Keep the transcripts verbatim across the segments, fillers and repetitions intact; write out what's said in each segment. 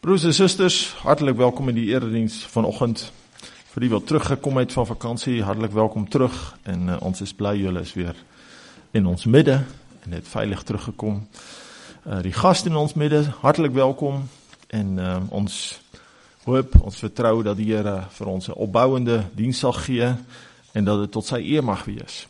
Broers en susters, hartelijk welkom in die eredienst vanoggend. Vir die wat teruggekom het van vakansie, hartelijk welkom terug. En uh, ons is bly, julle is weer in ons midde en het veilig teruggekom. Uh, die gast in ons midde, hartelijk welkom. En uh, ons hoop, ons vertrou dat die Here vir ons 'n opbouende diens sal gee en dat dit tot sy eer mag wees.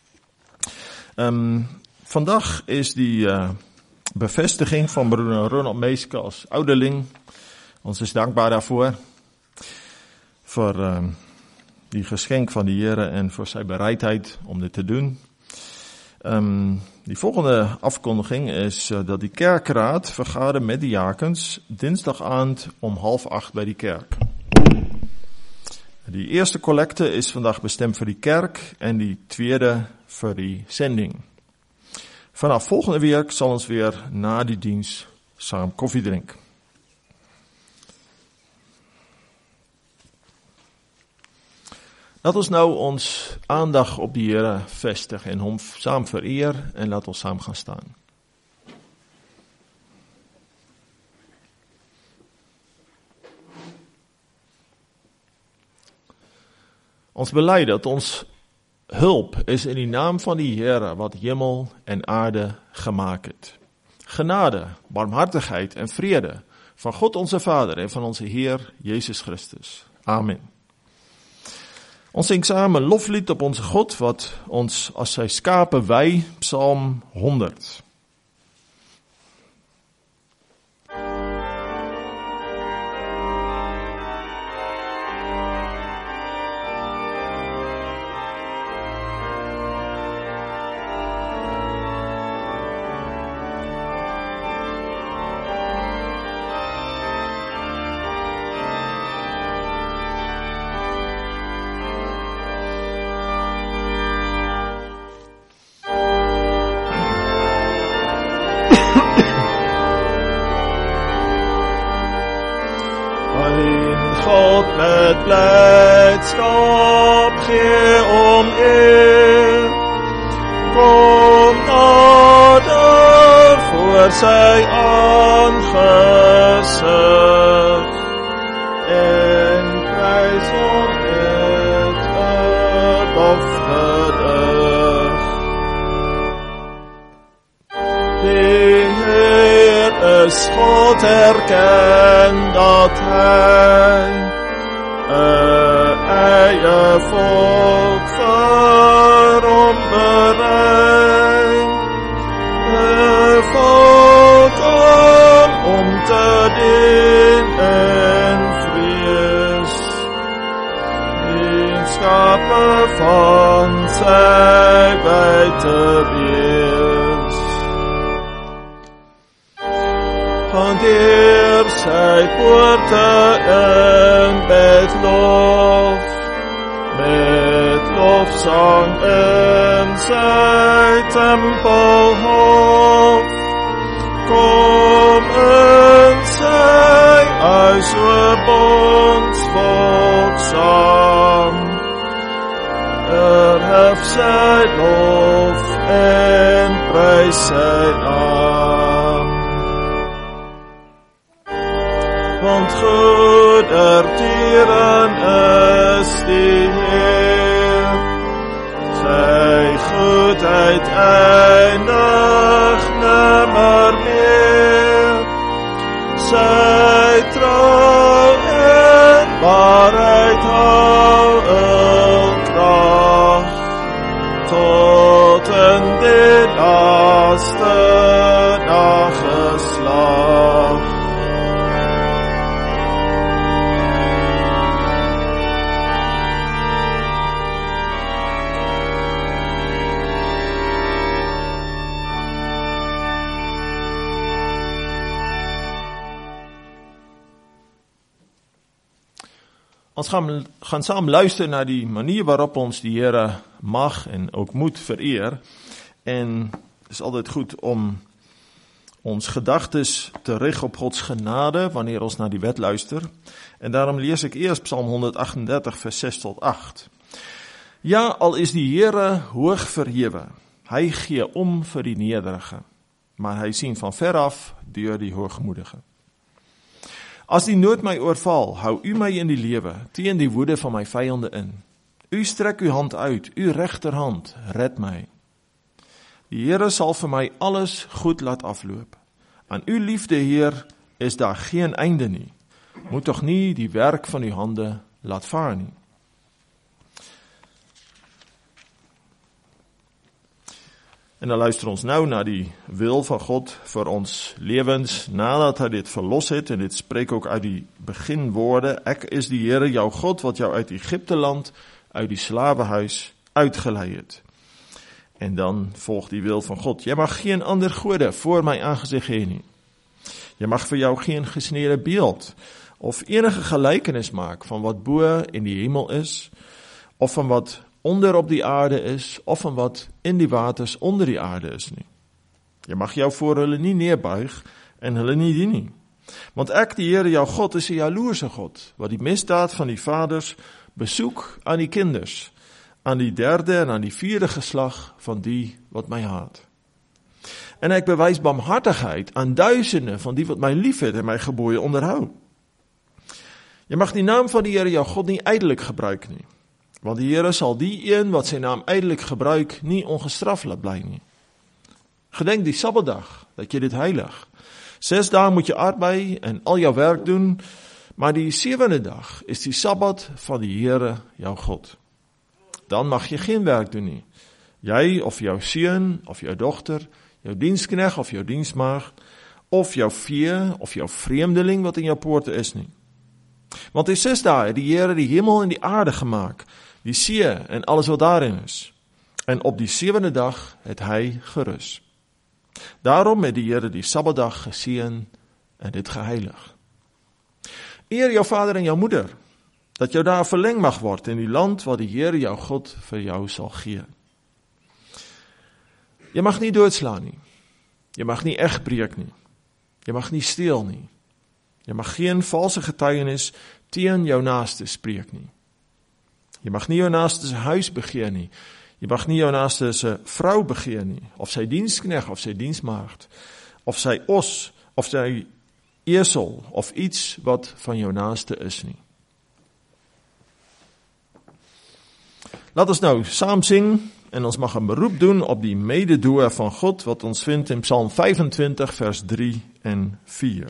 Um, vandag is die uh, bevestiging van broeder Ronald Meeske as ouderling. Ons is dankbaar daarvoor, vir um, die geskenk van die Here en vir sy bereidheid om dit te doen. Um, die volgende afkondiging is uh, dat die kerkraad vergader met die diakens dinsdag aand om half acht by die kerk. Die eerste kollekte is vandag bestemd vir die kerk en die tweede vir die sending. Vanaf volgende week sal ons weer na die diens saam koffie drink. Laat ons nou ons aandag op die Here vestig en hom saam vereer en laat ons saam gaan staan. Ons bely dat ons hulp is in die naam van die Here wat hemel en aarde gemaak het. Genade, barmhartigheid en vrede van God onze Vader en van onze Heer Jezus Christus. Amen. Ons sing saam 'n loflied op onze God wat ons as sy skape wy, Psalm honderd. Blijdschap gee om eer, kom nader voor sy aangezicht, en prys hom met 'n lofgedig. Die Heer is God, erken dat hy Een eie volk vir hom bereid, een volk om om te dien en vrees, die skape van sy buite wees. Hanteer sy poorte in met lof, met lofsang in sy tempelhof. Kom in sy huis, o bondsvolk saam, verhef sy lof en prys sy naam. Want goedertieren is die Heer, sy goedheid eindig nimmer meer, sy trou en waarheid hou hul krag, tot in die laaste nageslag. Ons gaan, gaan saam luister na die manier waarop ons die Here mag en ook moet vereer. En het is altyd goed om ons gedagtes te rig op Gods genade wanneer ons na die wet luister. En daarom lees ek eers Psalm honderdagtendertig vers ses tot agt. Ja, al is die Here hoog verhewe, hy gee om vir die nederige, maar hy sien van ver af deur die hoogmoedige. As die nood my oorval, hou u my in die lewe, teen die woede van my vyande in. U strek uw hand uit, uw regterhand, red my. Die Here sal vir my alles goed laat afloop. Aan uw liefde, Heer, is daar geen einde nie. Moet tog nie die werk van uw hande laat vaar nie. En dan luister ons nou na die wil van God vir ons lewens, nadat hy dit verlos het, en dit spreek ook uit die beginwoorde, ek is die Here jou God, wat jou uit Egipte land, uit die slawehuis uitgelei het. En dan volg die wil van God, jy mag geen ander gode voor my aangesig hê nie. Jy mag vir jou geen gesnede beeld, of enige gelykenis maak, van wat bo in die hemel is, of van wat onder op die aarde is, of van wat in die waters onder die aarde is nie. Jy mag jou voor hulle nie neerbuig, en hulle nie dien nie. Want ek, die Here jou God, is 'n jaloerse God, wat die misdaad van die vaders besoek aan die kinders, aan die derde en aan die vierde geslag van die wat my haat. En ek bewys barmhartigheid aan duisende van die wat my liefhet en my gebooie onderhou. Jy mag die naam van die Here jou God nie ydelik gebruik nie, want die Here sal die een wat sy naam ydelik gebruik nie ongestraf laat bly nie. Gedenk die Sabbatdag, dat jy dit heilig. Ses dae moet jy arbei en al jou werk doen, maar die sewende dag is die Sabbat van die Here jou God. Dan mag jy geen werk doen nie. Jy of jou seun of jou dogter, jou dienskneg of jou diensmaagd, of jou vee of jou vreemdeling wat in jou poorte is nie. Want die ses dae het die Here die hemel en die aarde gemaak, die see en alles wat daarin is. En op die sewende dag het hy gerus. Daarom het die Here die Sabbatdag geseën en dit geheilig. Eer jou vader en jou moeder, dat jou daar verleng mag word in die land wat die Here jou God vir jou sal gee. Jy mag nie doodslaan nie. Jy mag nie egbreek nie. Jy mag nie steel nie. Jy mag geen valse getuienis teen jou naaste spreek nie. Jy mag nie jou naaste se huis begeer nie. Jy mag nie jou naaste se vrou begeer nie, of sy dienskneg of sy diensmaagd, of sy os, of sy esel, of iets wat van jou naaste is nie. Laat ons nou saam sing, en ons mag 'n beroep doen op die mededoe van God, wat ons vind in Psalm vyfentwintig, vers drie en vier.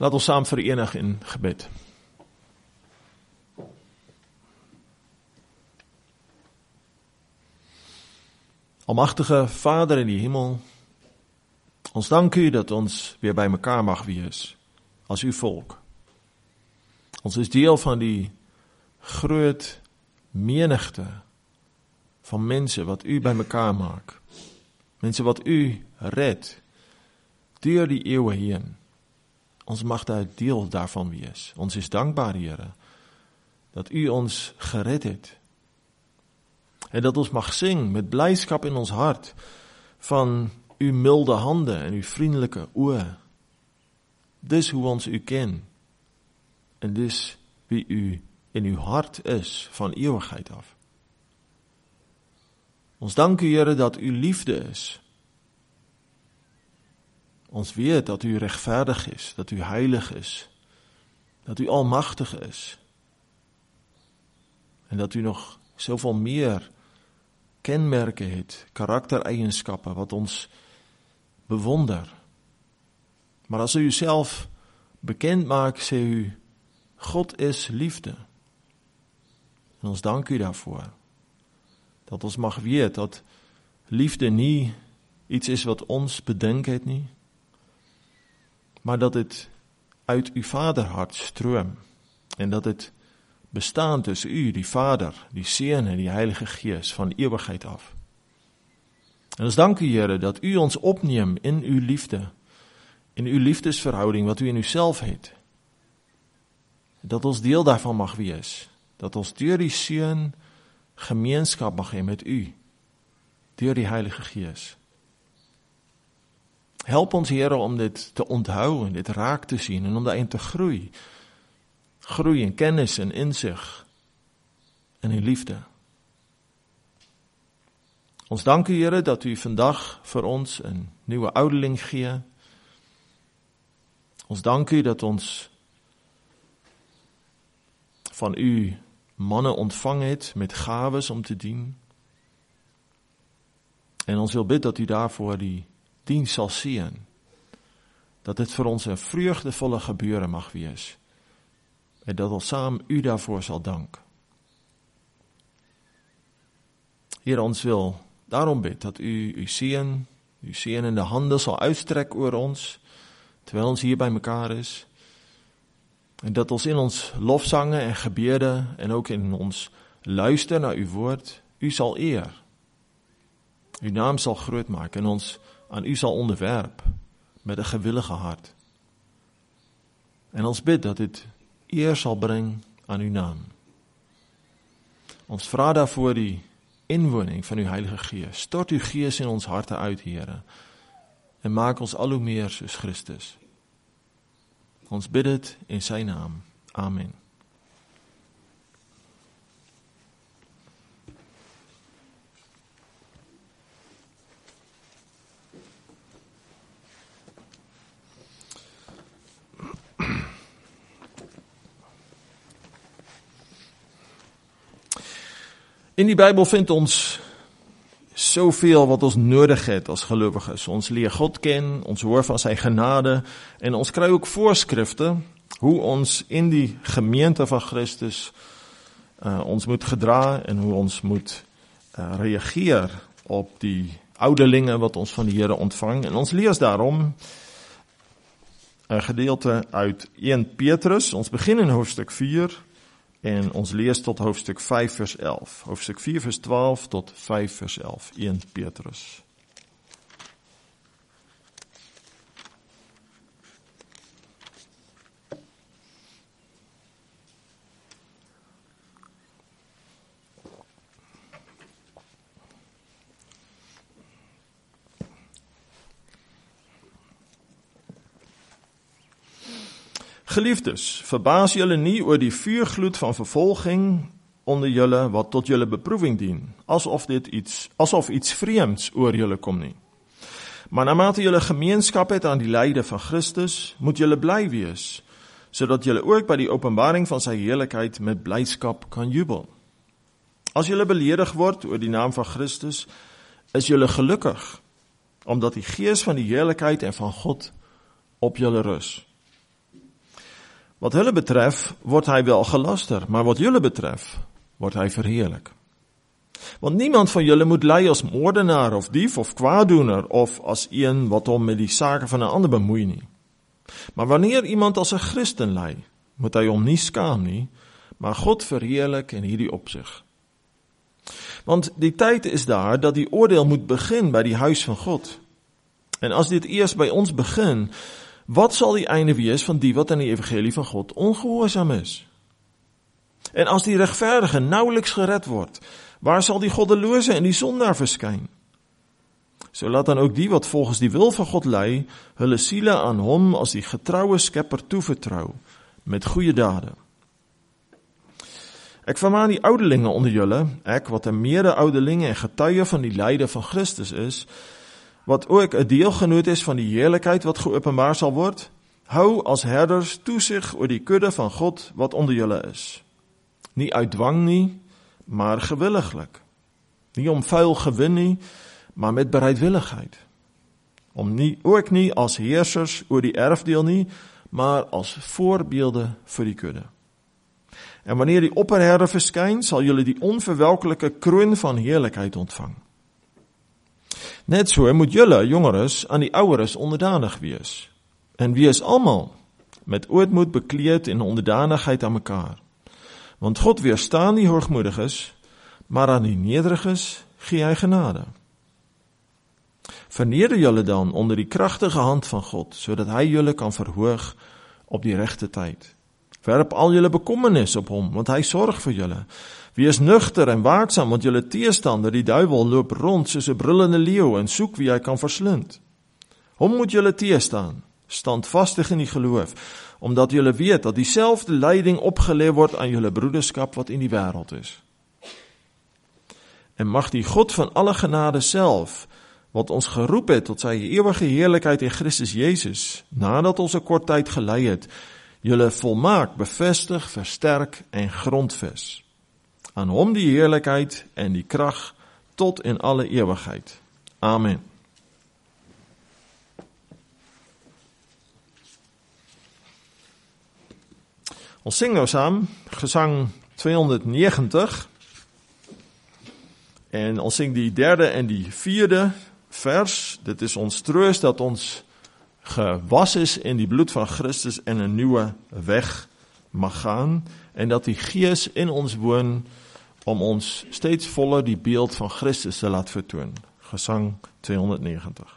Laat ons saam verenig in gebed. Almagtige Vader in die hemel, ons dank u dat ons weer bij mekaar mag wees, as uw volk. Ons is deel van die groot menigte van mense wat u bij mekaar maak. Mense wat u red, deur die eeuwen heen. Ons mag daar deel daarvan wees. Ons is dankbaar, Here, dat u ons gered het. En dat ons mag zingen met blijdschap in ons hart van uw milde handen en uw vriendelijke oor. Dis hoe ons u ken. En dis wie u in uw hart is van eeuwigheid af. Ons dank u, Here, dat u liefde is. Ons weet dat u rechtvaardig is, dat u heilig is, dat u almachtig is. En dat u nog zoveel meer kenmerken heeft, karaktereigenschappen, wat ons bewonder. Maar als u uzelf bekend maakt, zegt u, God is liefde. En ons dank u daarvoor. Dat ons mag weten dat liefde niet iets is wat ons bedenkt het niet, maar dat het uit uw vaderhart stroomt. En dat het bestaan tussen u, die Vader, die Seun en die Heilige Geest van eeuwigheid af. En ons dank u, Here, dat u ons opneemt in uw liefde, in uw liefdesverhouding wat u in uzelf heeft. Dat ons deel daarvan mag wees. Dat ons deur die Seun gemeenschap mag hebben met u, deur die Heilige Geest. Help ons, Here, om dit te onthouden, dit raak te zien en om daarin te groeien. Groei in kennis en inzicht en in liefde. Ons dank u, Here, dat u vandaag voor ons een nieuwe ouderling geeft. Ons dank u dat ons van u mannen ontvangen heeft met gaves om te dienen. En ons wil bidden dat u daarvoor die dienst zal zien. Dat het voor ons een vreugdevolle gebeuren mag wees. En dat ons samen u daarvoor zal danken. Heer, ons wil daarom bidden dat u uw seën, uw seën in de handen zal uitstrekken over ons, terwijl ons hier bij elkaar is. En dat ons in ons lofzangen en gebeden en ook in ons luisteren naar uw woord, u zal eer. Uw naam zal groot maken en ons aan u zal onderwerpen met een gewillige hart. En ons bid dat dit eer zal brengen aan uw naam. Ons vraag daarvoor die inwoning van uw Heilige Geest. Stort uw Geest in ons harten uit, Heere. En maak ons al hoe meer zoals Christus. Ons bid het in zijn naam. Amen. In die Bijbel vindt ons zoveel wat ons nodig heeft als gelovigen. Ons leer God kennen, ons hoor van zijn genade en ons krijgt ook voorschriften hoe ons in die gemeente van Christus uh, ons moet gedragen en hoe ons moet uh, reageren op die ouderlingen wat ons van de Heere ontvangt. En ons lees daarom een gedeelte uit eerste Petrus. Ons beginnen in hoofdstuk vier. En ons leest tot hoofdstuk vijf vers elf. Hoofdstuk vier vers twaalf tot vijf vers elf. eerste Petrus. Geliefdes, verbaas jullie niet oor die vuurgloed van vervolging onder jullie wat tot jullie beproeving dient, alsof dit iets, alsof iets vreemds oor jullie komt niet. Maar naarmate jullie gemeenschap het aan die lijden van Christus, moet jullie blij wees, zodat jullie ook bij die openbaring van zijn heerlijkheid met blijdschap kan jubelen. Als jullie beledigd wordt door die naam van Christus, is jullie gelukkig, omdat die geest van die heerlijkheid en van God op jullie rust. Wat hulle betref, wordt hy wel gelaster, maar wat julle betref, wordt hy verheerlik. Want niemand van julle moet ly as moordenaar of dief of kwaadoener of as een wat hom met die sake van 'n ander bemoei nie. Maar wanneer iemand as 'n Christen ly, moet hy hom nie skaam nie, maar God verheerlik in hierdie opsig. Want die tyd is daar dat die oordeel moet begin by die huis van God. En as dit eers by ons begin, wat sal die einde wees van die wat aan die evangelie van God ongehoorsaam is? En as die regverdige nauweliks gered word, waar sal die goddelose en die sondaar verskyn? So laat dan ook die wat volgens die wil van God ly, hulle siele aan hom as die getroue skepper toevertrou, met goeie dade. Ek vermaan die ouderlinge onder julle, ek wat 'n mede-ouderling en getuie van die lyde van Christus is, wat ook 'n deelgenoot is van die heerlikheid wat geopenbaar sal word, hou as herders toesig oor die kudde van God wat onder julle is. Nie uit dwang nie, maar gewilliglik. Nie om vuil gewin nie, maar met bereidwilligheid. Om nie, ook nie as heersers oor die erfdeel nie, maar as voorbeelde vir die kudde. En wanneer die opperherder verskyn, sal julle die onverwelkelike kroon van heerlikheid ontvang. Net so moet julle, jongeres, aan die oueres onderdanig wees. En wees almal met ootmoed bekleed en onderdanigheid aan mekaar. Want God weerstaan die hoogmoediges, maar aan die nederiges gee hy genade. Verneder julle dan onder die kragtige hand van God, sodat hy julle kan verhoog op die regte tyd. Werp al julle bekommernis op hom, want hy sorg vir julle. Wees nugter en waaksaam, want julle teestander, die duiwel, loop rond soos 'n brullende leeu en soek wie hy kan verslind. Hom moet julle teestaan, standvastig in die geloof, omdat julle weet dat dieselfde lyding opgelê word aan julle broederskap wat in die wêreld is. En mag die God van alle genade self, wat ons geroep het tot sy ewige heerlikheid in Christus Jezus, nadat ons 'n kort tyd gelei het, julle volmaak, bevestig, versterk en grondves. Aan hom die heerlikheid en die krag tot in alle ewigheid. Amen. Ons sing nou saam, gesang tweehonderdnegentig, en ons sing die derde en die vierde vers. Dit is ons troos dat ons gewas is in die bloed van Christus en 'n nuwe weg mag gaan, en dat die Gees in ons woon om ons steeds voller die beeld van Christus te laat vertoon. Gesang tweehonderdnegentig.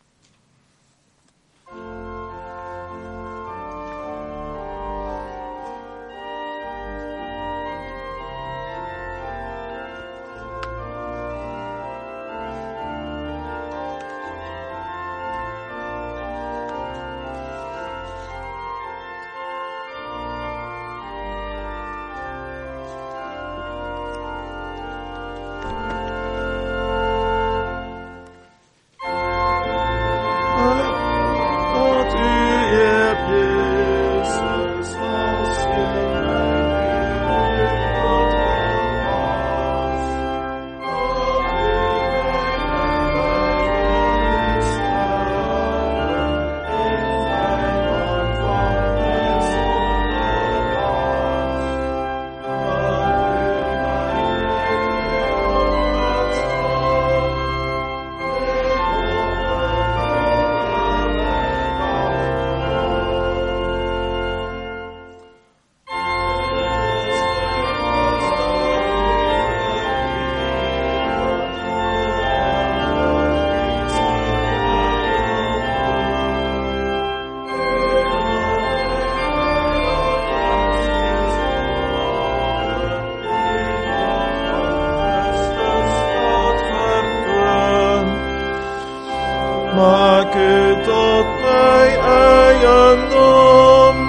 Maak het tot my eiendom.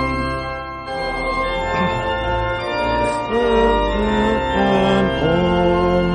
En om.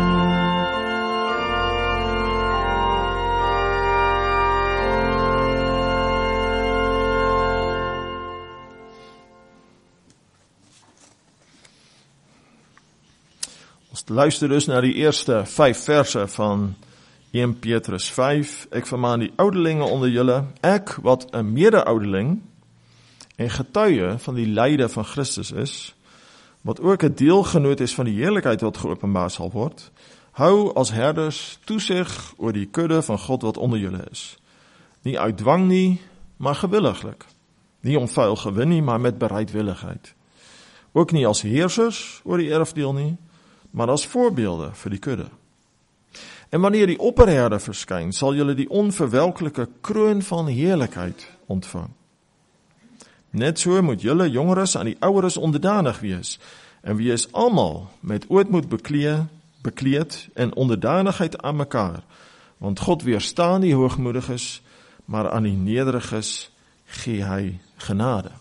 Ons luister dus na die eerste vyf verse van Eerste Petrus vyf, ek vermaan die ouderlinge onder julle, ek wat 'n mede-ouderling en getuie van die lyde van Christus is, wat ook 'n deelgenoot is van die heerlikheid wat geopenbaar sal word, hou as herders toesig oor die kudde van God wat onder julle is. Nie uit dwang nie, maar gewilliglik. Nie om vuil gewin nie, maar met bereidwilligheid. Ook nie as heersers oor die erfdeel nie, maar as voorbeelde vir die kudde. En wanneer die opperherde verskyn, sal julle die onverwelklike kroon van heerlikheid ontvang. Net so moet julle jongeres aan die oueres onderdanig wees, en wees almal met ootmoed beklee, bekleed en onderdanigheid aan mekaar, want God weerstaan die hoogmoediges, maar aan die nederiges gee hy genade.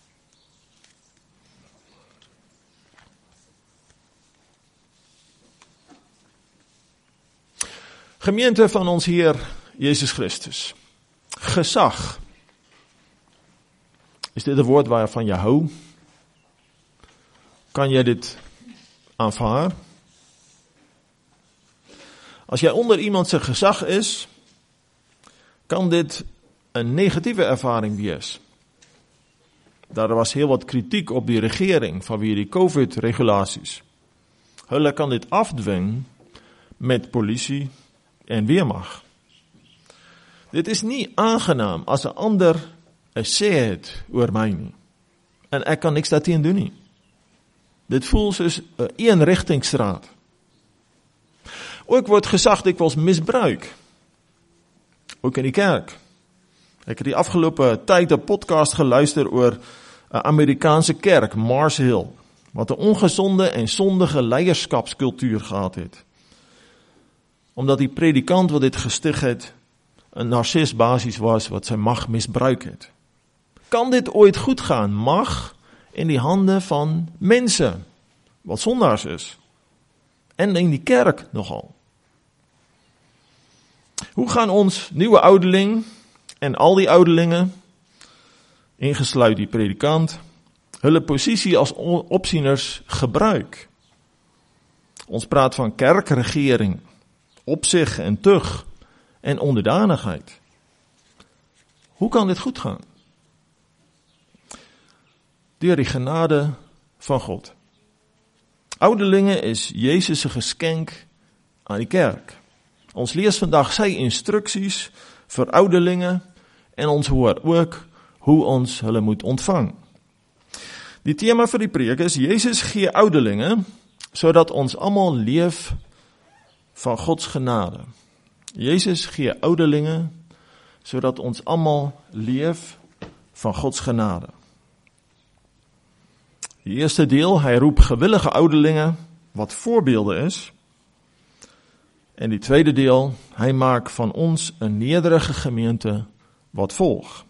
Gemeente van ons Heer Jezus Christus. Gesag. Is dit 'n woord waarvan jy hou? Kan jy dit aanvaar? As jy onder iemand se gesag is, kan dit 'n negatieve ervaring wees. Daar was heel wat kritiek op die regering vanweë die COVID-regulasies. Hulle kan dit afdwing met polisie en weermag. Dit is nie aangenaam as 'n ander 'n sê het oor my nie. En ek kan niks daarteen doen nie. Dit voel soos 'n eenrigtingstraat. Ook word gesag dikwels misbruik. Ook in die kerk. Ek het die afgelope tyd 'n podcast geluister oor 'n Amerikaanse kerk, Mars Hill, wat 'n ongesonde en sondige leierskapskultuur gehad het. Omdat die predikant wat dit gestig het, 'n narcis basis was wat sy mag misbruik het. Kan dit ooit goed gaan? Mag in die hande van mense, wat sondaars is. En in die kerk nogal. Hoe gaan ons nuwe ouderling en al die ouderlinge, ingesluit die predikant, hulle posisie as opsieners gebruik? Ons praat van kerkregering, opsig en tug en onderdanigheid. Hoe kan dit goed gaan? Deur die genade van God. Ouderlinge is Jezus se geskenk aan die kerk. Ons lees vandag sy instruksies vir ouderlinge en ons hoor ook hoe ons hulle moet ontvang. Die tema vir die preek is Jezus gee ouderlinge sodat ons almal leef van Gods genade. Jezus gee ouderlinge sodat ons almal leef van Gods genade. Die eerste deel, hy roep gewillige ouderlinge wat voorbeelde is. En die tweede deel, hy maak van ons 'n nederige gemeente wat volg.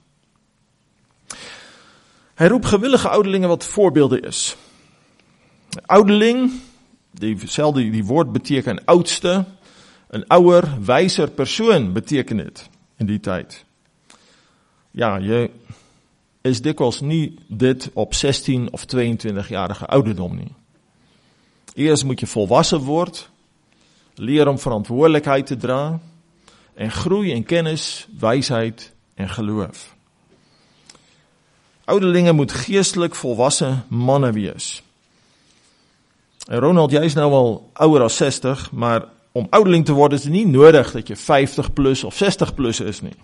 Hy roep gewillige ouderlinge wat voorbeelde is. Ouderling, dieselfde die woord beteken oudste, 'n ouer, wyser persoon beteken dit in die tyd. Ja, jy is dikwels nie dit op sestien of tweeëntwintig-jarige ouderdom nie. Eers moet jy volwasse word, leer om verantwoordelikheid te dra, en groei in kennis, wysheid en geloof. Ouderlinge moet geestelik volwasse manne wees. En Ronald, jy is nou al ouer as sestig, maar om ouderling te word is dit nie nodig dat jy vyftig plus of sestig plus is nie.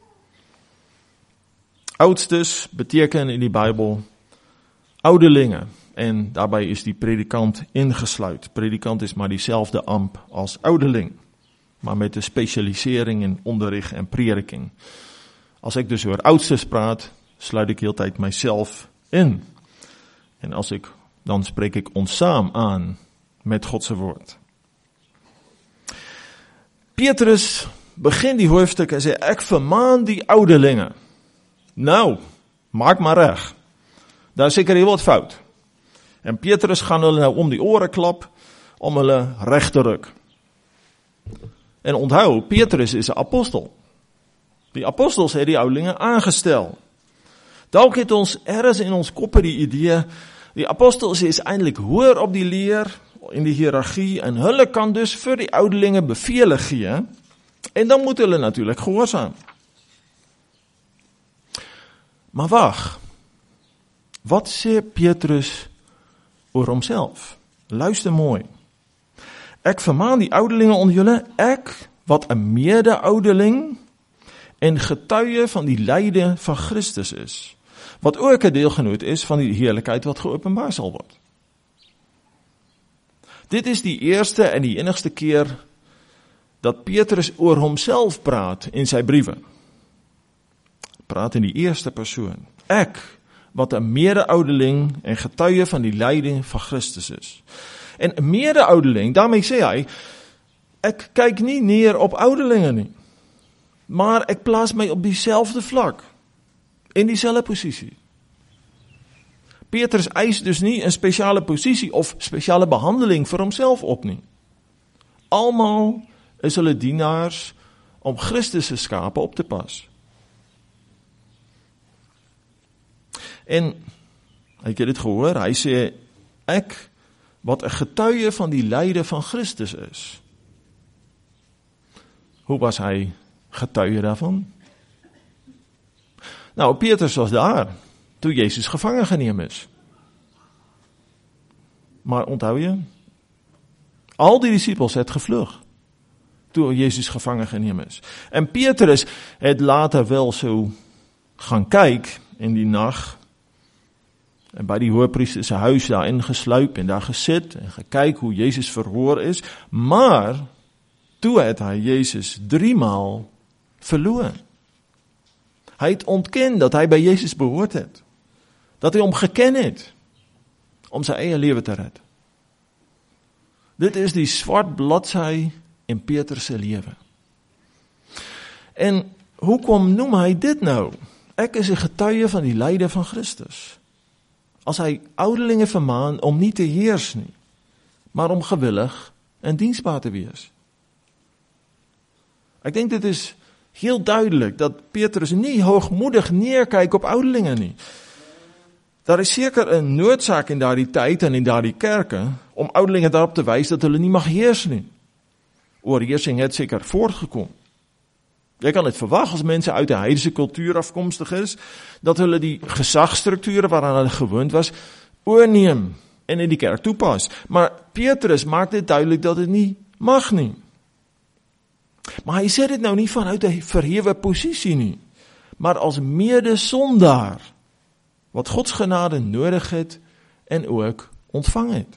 Oudstes beteken in die Bybel ouderlinge, en daarbij is die predikant ingesluit. Predikant is maar dieselfde amp as ouderling, maar met 'n spesialisering in onderrig en prediking. As ek dus oor oudstes praat, sluit ek heeltyd myself in. En as ek, dan spreek ek ons saam aan met God se woord. Petrus begin die hoofstuk en sê, ek vermaan die ouderlinge. Nou, maak maar reg. Daar is seker heel wat fout. En Petrus gaan hulle nou om die ore klap, om hulle reg te ruk. En onthou, Petrus is 'n apostel. Die apostels het die ouderlinge aangestel. Dalk het ons ergens in ons koppe die idee, die apostels is eintlik hoër op die leer, in die hiërargie, en hulle kan dus vir die ouderlinge bevele gee, en dan moet hulle natuurlik gehoorsaam. Maar wag, wat sê Petrus oor homself? Luister mooi. Ek vermaan die ouderlinge onder julle, ek wat 'n mede-ouderling en getuie van die lyde van Christus is, wat ook 'n deelgenoot is van die heerlikheid wat geopenbaar sal word. Dit is die eerste en die enigste keer dat Petrus oor homself praat in sy briewe. Praat in die eerste persoon. Ek, wat 'n mede-ouderling en getuie van die lyding van Christus is. En 'n mede-ouderling, daarmee sê hy, ek kyk nie neer op ouderlinge nie, maar ek plaas my op dieselfde vlak, in dieselfde posisie. Petrus eis dus nie 'n spesiale posisie of spesiale behandeling vir homself op nie. Almal is hulle dienaars om Christus se skape op te pas. En, ek het dit gehoor, hy sê, ek wat 'n getuie van die lyde van Christus is. Hoe was hy getuie daarvan? Nou, Petrus was daar, toe Jezus gevangen geneem is. Maar onthou je, al die discipels het gevlug, toe Jezus gevangen geneem is. En Petrus het later wel so gaan kyk in die nacht, en by die hoëpriester se huis daar ingesluip en daar gesit en gekyk hoe Jezus verhoor is, maar toe het hy Jezus driemaal verloor. Hy het ontken dat hy by Jezus behoort het, dat hy hom geken het, om sy eie lewe te red. Dit is die swart bladsy in Petrus se lewe. En hoekom noem hy dit nou? Ek is 'n getuie van die lyde van Christus. As hy ouderlinge vermaan om nie te heers nie, maar om gewillig en diensbaar te wees. Ek dink dit is heel duidelik dat Petrus nie hoogmoedig neerkyk op ouderlinge nie. Daar is seker 'n noodsaak in daardie tyd en in daardie kerke om ouderlinge daarop te wys dat hulle nie mag heers nie. Oorheersing het seker voortgekom. Jy kan dit verwag as mense uit 'n heidense kultuur afkomstig is, dat hulle die gesagstrukture waaraan hulle gewoond was, oorneem en in die kerk toepas. Maar Petrus maak dit duidelik dat dit nie mag nie. Maar hy sê dit nou nie vanuit 'n verhewe posisie nie, maar as mede-sondaar, wat Gods genade nodig het en ook ontvang het.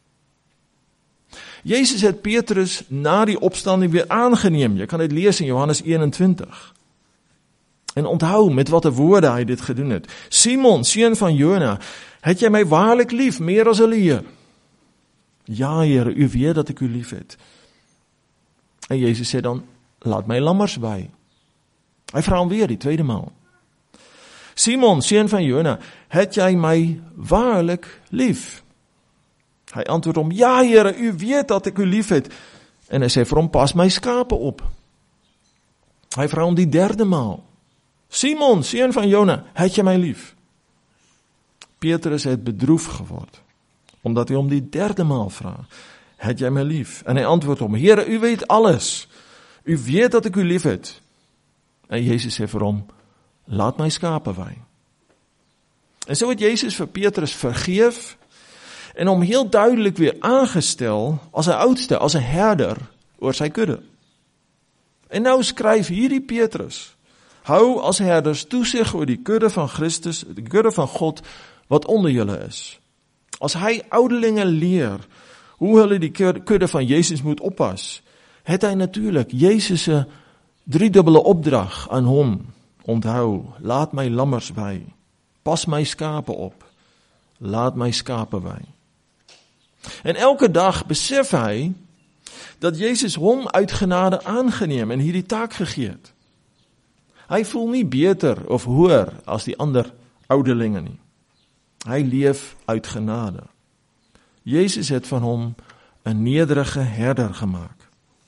Jezus het Petrus na die opstanding weer aangeneem. Jy kan dit lees in Johannes eenentwintig. En onthou met watter woorde hy dit gedoen het. Simon, seun van Jona, het jy my waarlik lief, meer as 'n leer? Ja, Here, u weet dat ek u lief het. En Jezus sê dan, laat my lammers by. Hy vra hom weer die tweede maal. Simon, seun van Jona, het jy my waarlik lief? Hy antwoord hom, ja Here, u weet dat ek u lief het. En hy sê vir hom, pas my skape op. Hy vra hom die derde maal. Simon, seun van Jona, het jy my lief? Petrus het bedroef geword, omdat hy hom die derde maal vra, het jy my lief? En hy antwoord hom, Here, u weet alles. U weet dat ek u lief het. En Jezus sê vir hom, laat my skape wei. En so het Jezus vir Petrus vergeef, en hom heel duidelik weer aangestel as 'n oudste, as 'n herder oor sy kudde. En nou skryf hierdie Petrus, hou as herders toesig oor die kudde van Christus, die kudde van God, wat onder julle is. As hy ouderlinge leer, hoe hulle die kudde van Jezus moet oppas, het hy natuurlik Jezus se driedubbele opdrag aan hom. Onthou, laat my lammers wei, pas my skape op, laat my skape wei. En elke dag besef hy, dat Jezus hom uit genade aangeneem en hierdie taak gegee het. Hy voel nie beter of hoër as die ander ouderlinge nie. Hy leef uit genade. Jezus het van hom 'n nederige herder gemaak.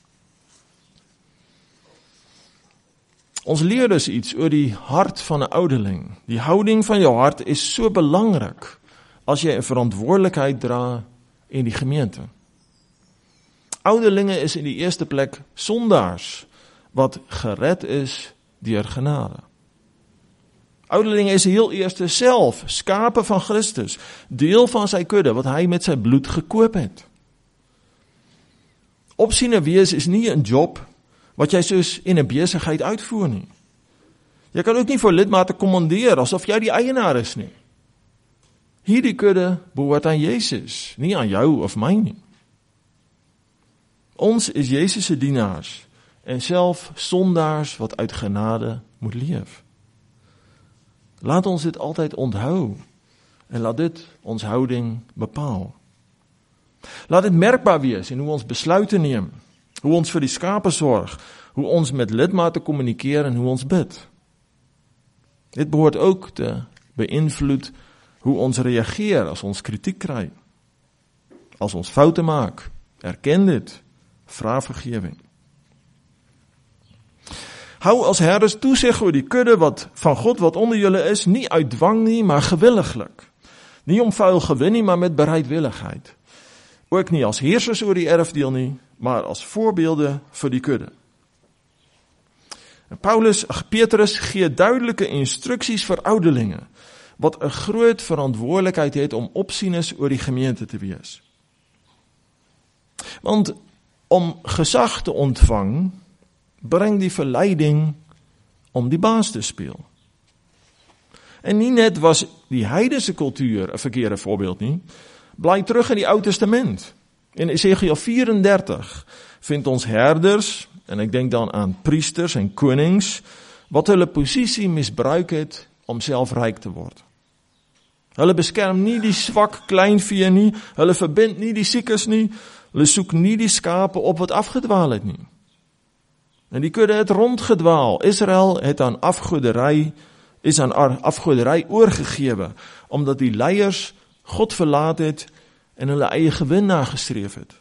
Ons leer dus iets oor die hart van 'n ouderling. Die houding van jou hart is so belangrik as jy 'n verantwoordelikheid dra in die gemeente. Ouderlinge is in die eerste plek sondaars wat gered is deur genade. Ouderlinge is heel eerste self, skape van Christus, deel van sy kudde, wat hy met sy bloed gekoop het. Opsiener wees is nie 'n job, wat jy soos in 'n besigheid uitvoer nie. Jy kan ook nie vir lidmate kommandeer, asof jy die eienaar is nie. Hierdie kudde behoort aan Jesus, nie aan jou of my nie. Ons is Jesus se dienaars, en self sondaars wat uit genade moet leef. Laat ons dit altyd onthou, en laat dit ons houding bepaal. Laat dit merkbaar wees in hoe ons besluite neem, hoe ons vir die skape sorg, hoe ons met lidmate kommunikeer en hoe ons bid. Dit behoort ook te beïnvloed hoe ons reageer as ons kritiek kry. As ons foute maak, erken dit, vra vergewing. Hou as herders toesig oor die kudde wat van God wat onder julle is, nie uit dwang nie, maar gewilliglik. Nie om vuil gewin nie, maar met bereidwilligheid. Ook nie as heersers oor die erfdeel nie, maar as voorbeelde vir die kudde. En Paulus, Petrus gee duidelike instruksies vir ouderlinge, wat 'n groot verantwoordelikheid het om opsieners oor die gemeente te wees. Want om gesag te ontvang, bring die verleiding om die baas te speel. En nie net was die heidense kultuur 'n verkeerde voorbeeld nie, bly terug in die Ou Testament. In Esegiel vyf-en-dertig vind ons herders, en ek denk dan aan priesters en konings, wat hulle posisie misbruik het om self ryk te word. Hulle beskerm nie die swak kleinvee nie, hulle verbind nie die siekes nie, hulle soek nie die skape op wat afgedwaal het nie. En die kudde het rondgedwaal. Israel het aan afgoderry, is aan afgoderry oorgegewe, omdat die leiers God verlaat het en hulle eie gewin nagestreef het.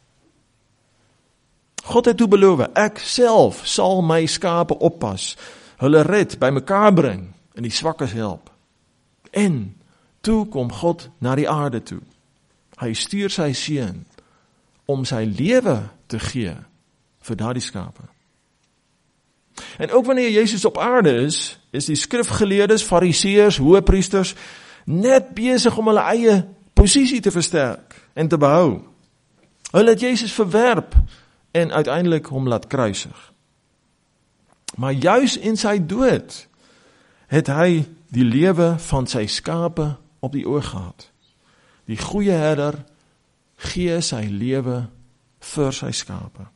God het toe beloof, ek self sal my skape oppas, hulle red, by mekaar bring, en die swakkes help. En toe kom God na die aarde toe. Hy stuur sy seun om sy lewe te gee vir daardie skape. En ook wanneer Jezus op aarde is, is die skrifgeleerdes, fariseërs, hoëpriesters net besig om hulle eie posisie te versterk en te behou. Hulle het Jezus verwerp en uiteindelik hom laat kruisig. Maar juis in sy dood het hy die lewe van sy skape op die oog gehad. Die goeie herder gee sy lewe vir sy skape.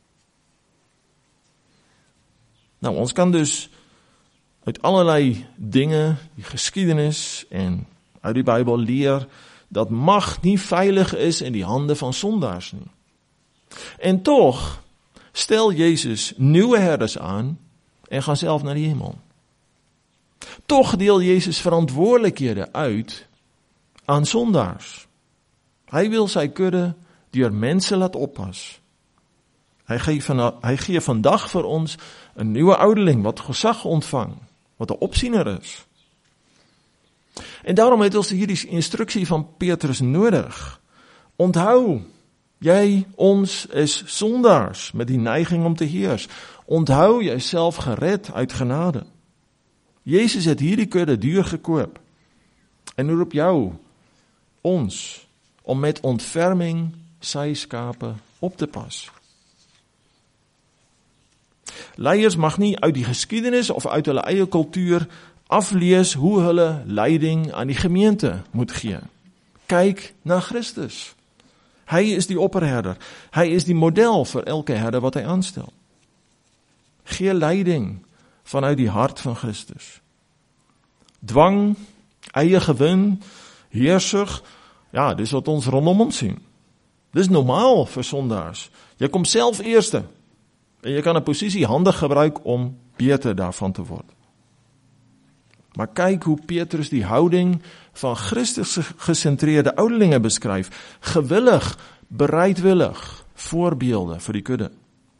Nou, ons kan dus uit allerlei dinge, die geskiedenis en uit die Bybel leer, dat mag nie veilig is in die hande van sondaars nie. En toch stel Jezus nuwe herders aan en gaan self naar die hemel. Toch deel Jezus verantwoordelikhede uit aan sondaars. Hy wil sy kudde deur mense laat oppas. Hy gee, van, hy gee vandag vir ons een nieuwe ouderling wat gesag ontvang, wat 'n opsiener is. En daarom het ons hierdie instruksie van Petrus nodig. Onthou, jy, ons is sondaars met die neiging om te heers. Onthou, jy self gered uit genade. Jezus het hierdie kudde duur gekoop en roep jou, ons, om met ontferming sy skape op te pas. Leiers mag nie uit die geskiedenis of uit hulle eie kultuur aflees hoe hulle leiding aan die gemeente moet gee. Kyk na Christus. Hy is die opperherder. Hy is die model vir elke herder wat hy aanstel. Gee leiding vanuit die hart van Christus. Dwang, eie gewin, heersig, ja, dis wat ons rondom ons sien. Dis normaal vir sondaars. Jy kom self eerste. En jy kan 'n posisie handig gebruik om beter daarvan te word. Maar kyk hoe Petrus die houding van Christus gesentreerde ouderlinge beskryf. Gewillig, bereidwillig, voorbeelde vir die kudde.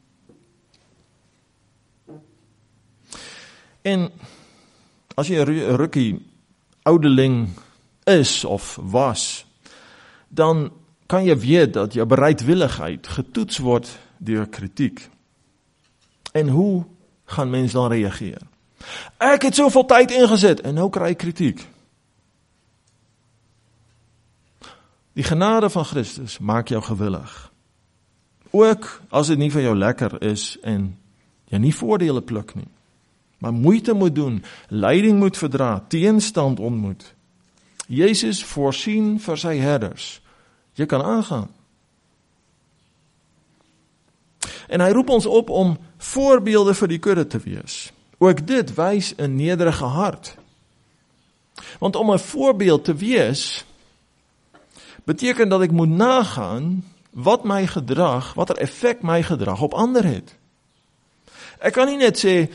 En as jy 'n rukkie ouderling is of was, dan kan jy weet dat jou bereidwilligheid getoets word deur kritiek. En hoe gaan mens dan reageer? Ek het soveel tyd ingezet en nou kry ek kritiek. Die genade van Christus maak jou gewillig. Ook as dit nie vir jou lekker is en jy nie voordele pluk nie. Maar moeite moet doen, lyding moet verdra, teenstand ontmoet. Jezus voorsien vir sy herders. Jy kan aangaan. En hy roep ons op om voorbeelde vir die kudde te wees. Ook dit wys 'n nederige hart. Want om 'n voorbeeld te wees, beteken dat ek moet nagaan wat my gedrag, wat er effek my gedrag op ander het. Ek kan nie net sê,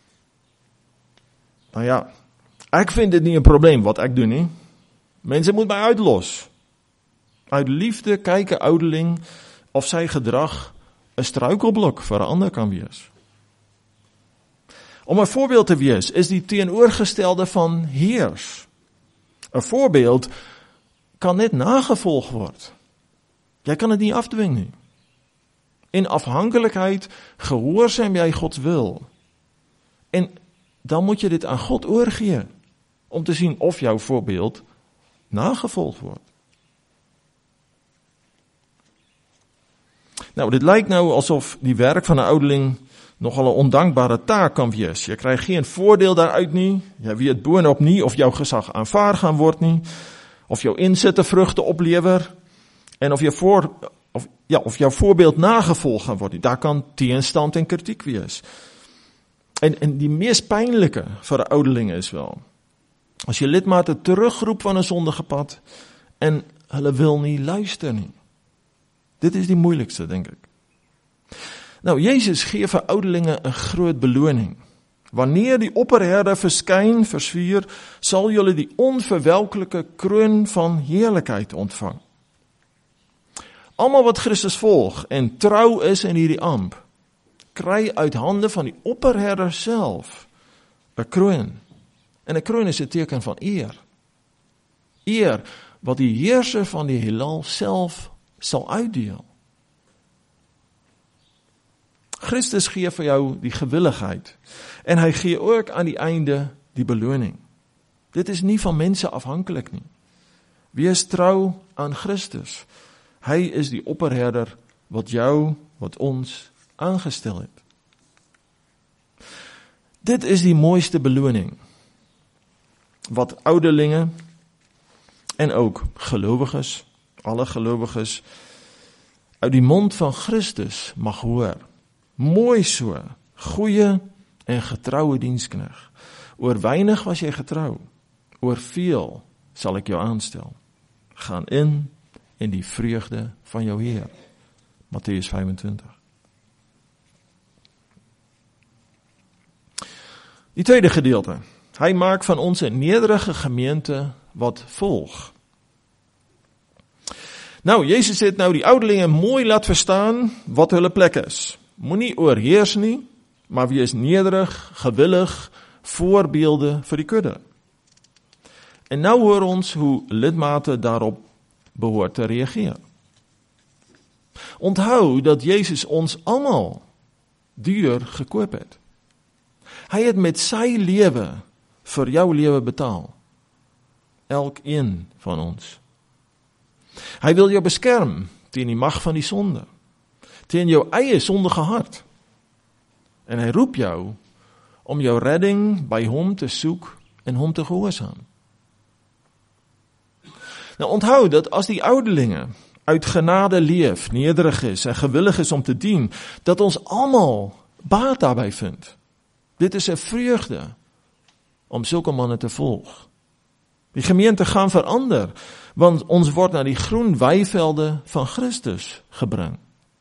nou ja, ek vind dit nie 'n probleem wat ek doen nie. Mense moet my uitlos. Uit liefde kyk 'n ouderling of sy gedrag 'n struikelblok vir 'n ander kan wees. Om 'n voorbeeld te wees is die teenoorgestelde van heers. 'n Voorbeeld kan net nagevolg word. Jy kan dit nie afdwing nie. In afhanklikheid gehoorsaam jy Gods wil. En dan moet jy dit aan God oorgee om te sien of jou voorbeeld nagevolg word. Nou, dit lyk nou asof die werk van 'n ouderling nogal 'n ondankbare taak kan wees. Jy kry geen voordeel daaruit nie. Jy weet boonop nie of jou gesag aanvaar gaan word nie, of jou insitte vrugte oplewer en of jou voor of ja, of jou voorbeeld nagevolg gaan word nie. Daar kan teenstand en kritiek wees. En en die mees pynlike vir 'n ouderling is wel as jy lidmate terugroep van 'n sondige pad en hulle wil nie luister nie. Dit is die moeilikste, dink ek. Nou, Jezus gee vir ouderlinge 'n groot beloning. Wanneer die opperherder verskyn, versvier, sal julle die onverwelklike kroon van heerlikheid ontvang. Almal wat Christus volg en trou is in hierdie amp, kry uit hande van die opperherder self 'n kroon. En 'n kroon is 'n teken van eer. Eer wat die heerser van die heelal self sal uitdeel. Christus gee vir jou die gewilligheid en hy gee ook aan die einde die beloning. Dit is nie van mense afhanklik nie. Wees trou aan Christus. Hy is die opperherder wat jou, wat ons aangestel het. Dit is die mooiste beloning wat ouderlinge en ook gelowiges, alle gelowiges, uit die mond van Christus mag hoor. Mooi so, goeie en getroue diensknegt. Oor weinig was jy getrou, oor veel sal ek jou aanstel. Gaan in in die vreugde van jou Heer. Matteus vyfentwintig. Die tweede gedeelte. Hy maak van ons 'n nederige gemeente wat volg. Nou, Jezus het nou die ouderlinge mooi laat verstaan wat hulle plek is. Moenie oorheers nie, maar wees nederig, gewillig, voorbeelde vir die kudde. En nou hoor ons hoe lidmate daarop behoort te reageer. Onthou dat Jezus ons almal duur gekoop het. Hy het met sy lewe vir jou lewe betaal. Elkeen van ons. Hy wil jou beskerm teen die mag van die sonde, teen jou eie sondige hart. En hy roep jou om jou redding by hom te soek en hom te gehoorsaam. Nou onthou dat as die ouderlinge uit genade leef, nederig is en gewillig is om te dien, dat ons almal baat daarbij vind. Dit is 'n vreugde om sulke manne te volg. Die gemeente gaan verander, want ons word na die groen weivelde van Christus gebring.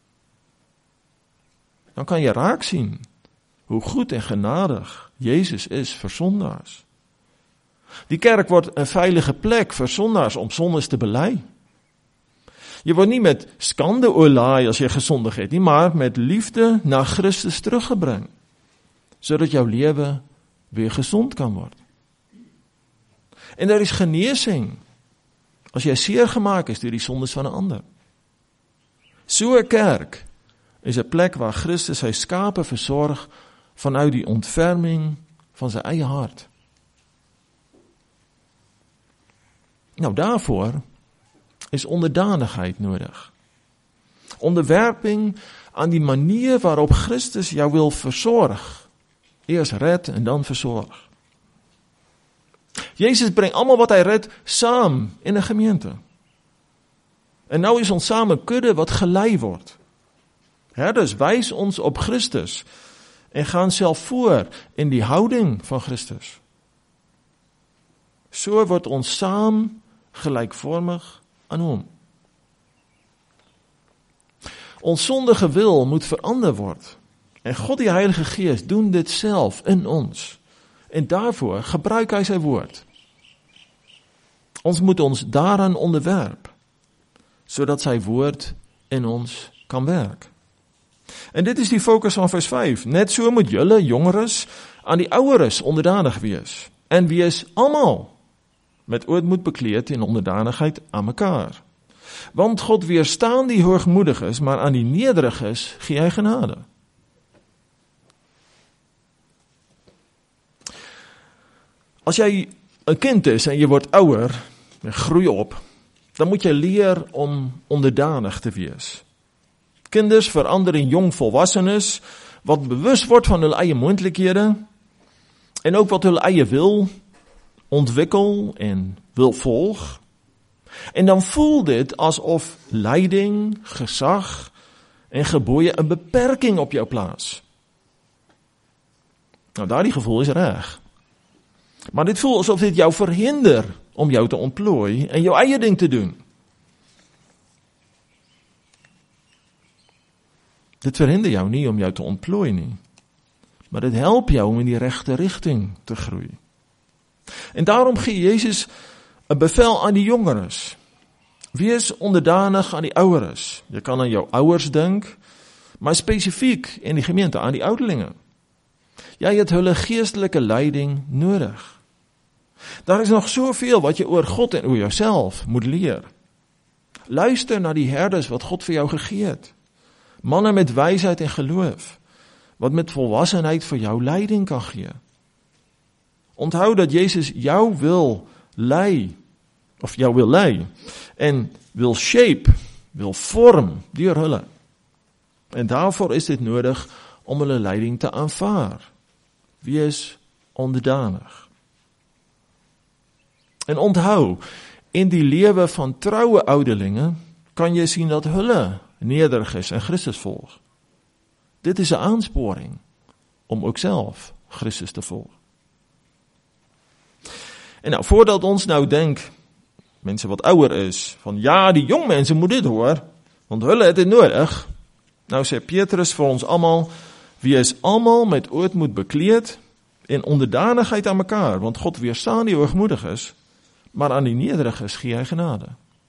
Dan kan jy raak sien hoe goed en genadig Jezus is vir sondaars. Die kerk word 'n veilige plek vir sondaars om sondes te bely. Jy word nie met skande oorlaai as jy gesondig het nie, maar met liefde na Christus teruggebring, sodat jou lewe weer gesond kan word. En daar is genesing as jy seer gemaak is deur die sondes van 'n ander. So 'n kerk is 'n plek waar Christus sy skape versorg vanuit die ontferming van sy eie hart. Nou, daarvoor is onderdanigheid nodig. Onderwerping aan die manier waarop Christus jou wil versorg. Eers red en dan versorg. Jezus brengt allemaal wat hij redt saam in een gemeente. En nou is ons samen kudde wat gelei wordt. Herders wijs ons op Christus en gaan zelf voor in die houding van Christus. Zo wordt ons saam gelijkvormig aan hom. Ons zondige wil moet veranderd worden. En God die Heilige Geest doen dit zelf in ons. En daarvoor gebruikt hij zijn woord. Ons moet ons daaraan onderwerpen. Zodat zijn woord in ons kan werken. En dit is die focus van vers vijf. Net zo moet julle, jongeres, aan die ouweres onderdanig wees. En wees allemaal met ootmoed bekleed in onderdanigheid aan mekaar. Want God weerstaan die hoogmoedig is, maar aan die nederig is, gee hy genade. Als jij een kind is en je wordt ouder, en groei op, dan moet je leren om onderdanig te wees. Kinders veranderen in jong volwassenes, wat bewust wordt van hun eigen moontlikhede, en ook wat hun eigen wil, ontwikkel en wil volg. En dan voelt dit alsof leiding, gezag en geboeien een beperking op jou plaats. Nou, daar die gevoel is reg. Maar dit voelt alsof dit jou verhindert om jou te ontplooien en jouw eigen ding te doen. Dit verhindert jou niet om jou te ontplooien, nie. Maar dit helpt jou om in die rechte richting te groeien. En daarom geeft Jezus een bevel aan die jongeres. Wees onderdanig aan die ouweres. Je kan aan jouw ouders denken, maar specifiek in die gemeente aan die ouderlingen. Jij hebt hulle geestelijke leiding nodig. Daar is nog zoveel wat je oor God en oor jouzelf moet leren. Luister naar die herders wat God voor jou gegeet. Mannen met wijsheid en geloof, wat met volwassenheid voor jou leiding kan geven. Onthoud dat Jezus jou wil lei, of jou wil leiden, en wil shape, wil vorm, door hulle. En daarvoor is dit nodig om hulle leiding te aanvaar. Wees onderdanig. En onthou, in die lewe van trouwe ouderlingen kan je zien dat hulle nederig is en Christus volgt. Dit is een aansporing om ook zelf Christus te volgen. En nou, voordat ons nou denkt, mensen wat ouder is, van ja, die jong mensen moeten dit hoor, want hulle het dit nodig. Nou zegt Petrus voor ons allemaal, wie is allemaal met ootmoed bekleed in onderdanigheid aan elkaar, want God weerstaan die hoogmoedig is, maar aan die nederig is gee hy genade.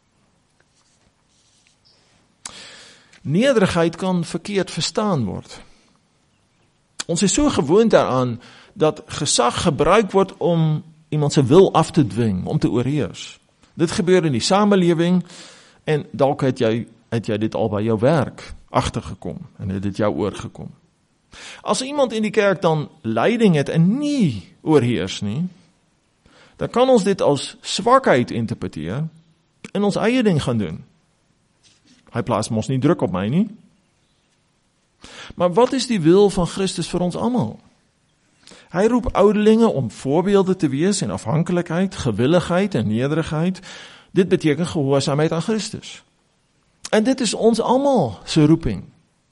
Nederigheid kan verkeerd verstaan worden. Ons is zo gewoond daaraan dat gezag gebruikt wordt om iemand zijn wil af te dwingen, om te oorheers. Dit gebeurt in die samenleving en dalk het jy, het jy dit al bij jouw werk achtergekomen en het dit jou oorgekom. Als iemand in die kerk dan leiding het en niet oorheers nie, dan kan ons dit als zwakheid interpreteren en ons eie ding gaan doen. Hij plaatst ons niet druk op mij, niet? Maar wat is die wil van Christus voor ons allemaal? Hij roept ouderlingen om voorbeelden te wees in afhankelijkheid, gewilligheid en nederigheid. Dit betekent gehoorzaamheid aan Christus. En dit is ons allemaal zijn roeping.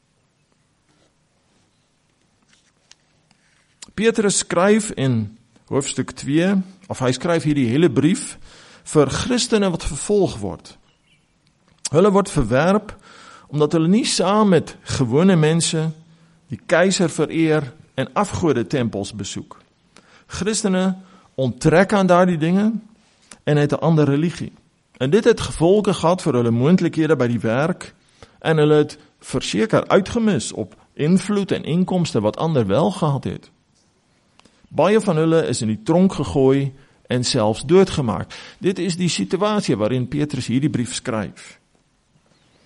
Petrus schrijft in hoofdstuk twee, of hij schrijft hier die hele brief, voor christenen wat vervolgd wordt. Hulle wordt verwerp, omdat hulle niet samen met gewone mensen die keizer vereer en afgode tempels bezoek. Christenen onttrekken aan daar die dingen en het een andere religie. En dit het gevolgen gehad voor hulle moontlikhede bij die werk en hulle het verzeker uitgemist op invloed en inkomsten wat ander wel gehad het. Baie van hulle is in die tronk gegooid en zelfs doodgemaakt. Dit is die situatie waarin Petrus hier die brief schrijft.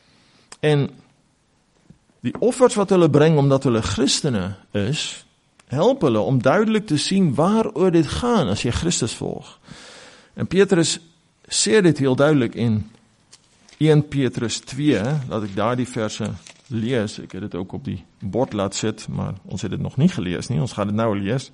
En die offers wat hulle brengen omdat hulle christenen is, Help hulle om duidelik te sien waaroor dit gaan as jy Christus volg. En Petrus sê dit heel duidelik in Eerste Petrus twee, laat ek daar die verse lees. Ek het dit ook op die bord laat sit, maar ons het dit nog nie gelees nie, ons gaan dit nou lees.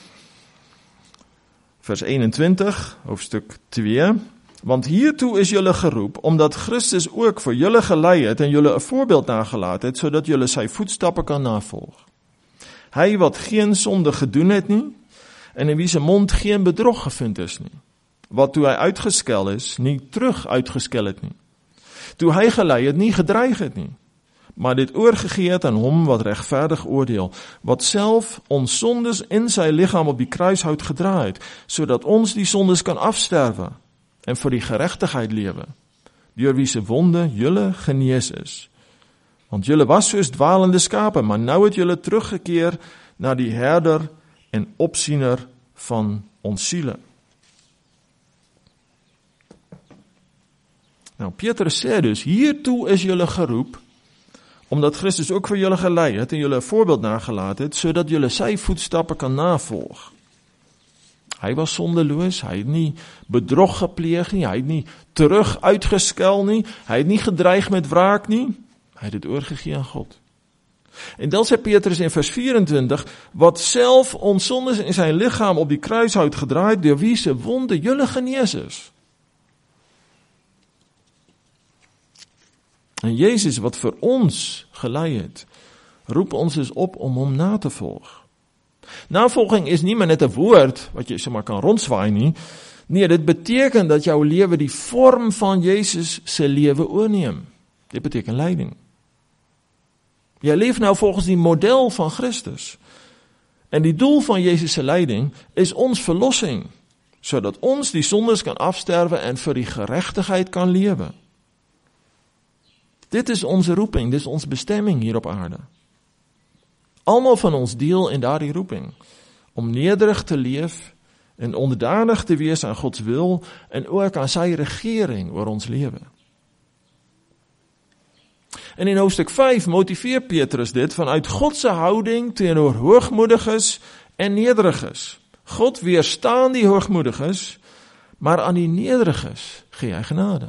Vers eenentwintig, hoofstuk twee. Want hiertoe is julle geroep, omdat Christus ook vir julle gelei het en julle 'n voorbeeld nagelaat het, sodat julle sy voetstappe kan navolg. Hy wat geen sonde gedoen het nie, en in wie se mond geen bedrog gevind is nie, wat toe hy uitgeskel is, nie terug uitgeskel het nie. Toe hy gelei het, nie gedreig het nie, maar dit oorgegee het aan hom wat regverdig oordeel, wat self ons sondes in sy liggaam op die kruishout gedra het, sodat ons die sondes kan afsterwe en vir die geregtigheid lewe, deur wie se wonde julle genees is. Want julle was soos dwaalende skape, maar nou het julle teruggekeer na die herder en opsiener van ons siele. Nou, Petrus sê dus, hiertoe is julle geroep, omdat Christus ook vir julle gelei het en julle 'n voorbeeld nagelaat het, sodat julle sy voetstappe kan navolg. Hy was sondeloos, hy het nie bedrog gepleeg nie, hy het nie terug uitgeskel nie, hy het nie gedreig met wraak nie, hy het dit oorgegee aan God. En dan sê Petrus in vers vyerentwintig, wat self ons sondes in sy liggaam op die kruishout gedra het, deur wie se wonde julle genees is. En Jezus wat vir ons gelei het, roep ons dus op om hom na te volg. Navolging is nie maar net 'n woord wat jy sommer kan rondswaai nie. Nee, dit beteken dat jou lewe die vorm van Jezus se lewe oorneem. Dit beteken leiding. Jy leef nou volgens die model van Christus. En die doel van Jezus se leiding is ons verlossing, sodat ons die sondes kan afsterwe en vir die geregtigheid kan lewe. Dit is ons roeping, dit is ons bestemming hier op aarde. Almal van ons deel in daardie roeping, om nederig te leef en onderdanig te wees aan Gods wil en ook aan sy regering oor ons lewe. En in hoofstuk vyf motiveer Petrus dit vanuit God se houding teenoor hoogmoediges en nederiges. God weerstaan die hoogmoediges, maar aan die nederiges gee hy genade.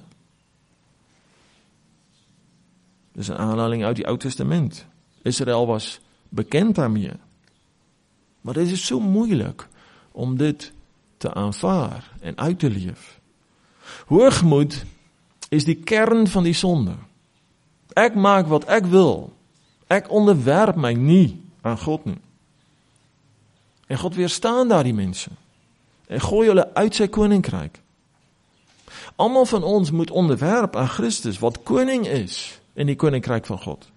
Dis 'n aanhaling uit die Ou Testament. Israel was bekend daarmee. Maar dit is so moeilik om dit te aanvaar en uit te leef. Hoogmoed is die kern van die sonde. Ek maak wat ek wil. Ek onderwerp my nie aan God nie. En God weerstaan daardie mense. En gooi hulle uit sy koninkryk. Almal van ons moet onderwerp aan Christus, wat koning is in die koninkryk van God.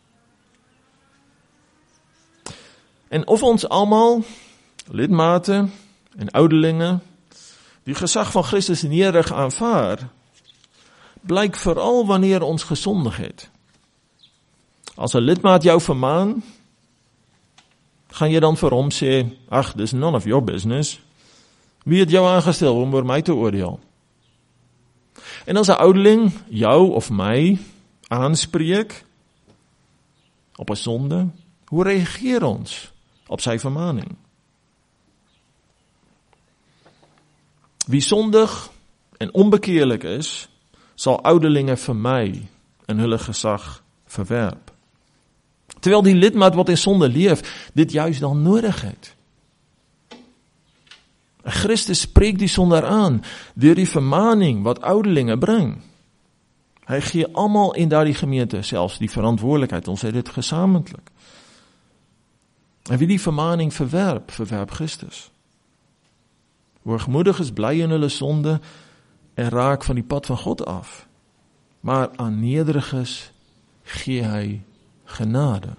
En of ons almal, lidmate en ouderlinge, die gesag van Christus nederig aanvaar, blyk veral wanneer ons gesondig het. As 'n lidmaat jou vermaan, gaan jy dan vir hom sê, ag, dis none of your business. Wie het jou aangestel om oor my te oordeel? En as 'n ouderling jou of my aanspreek op 'n sonde, hoe reageer ons op sy vermaning? Wie sondig en onbekeerlik is, sal ouderlinge vermy en hulle gesag verwerp. Terwyl die lidmaat wat in sonde leef, dit juist dan nodig het. Christus spreek die sondaar aan deur die vermaning wat ouderlinge bring. Hy gee almal in daardie gemeente selfs die verantwoordelikheid, ons het dit gesamentlik. En wie die vermaning verwerp, verwerp Christus. Hoogmoediges bly in hulle sonde en raak van die pad van God af. Maar aan nederiges gee hy genade.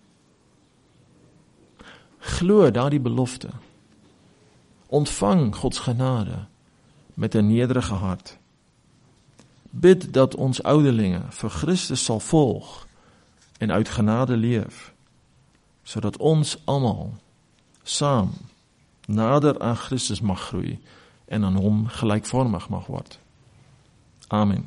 Glo daardie belofte. Ontvang Gods genade met 'n nederige hart. Bid dat ons ouderlinge vir Christus sal volg en uit genade leef, sodat ons almal saam nader aan Christus mag groei en aan hom gelykvormig mag word. Amen.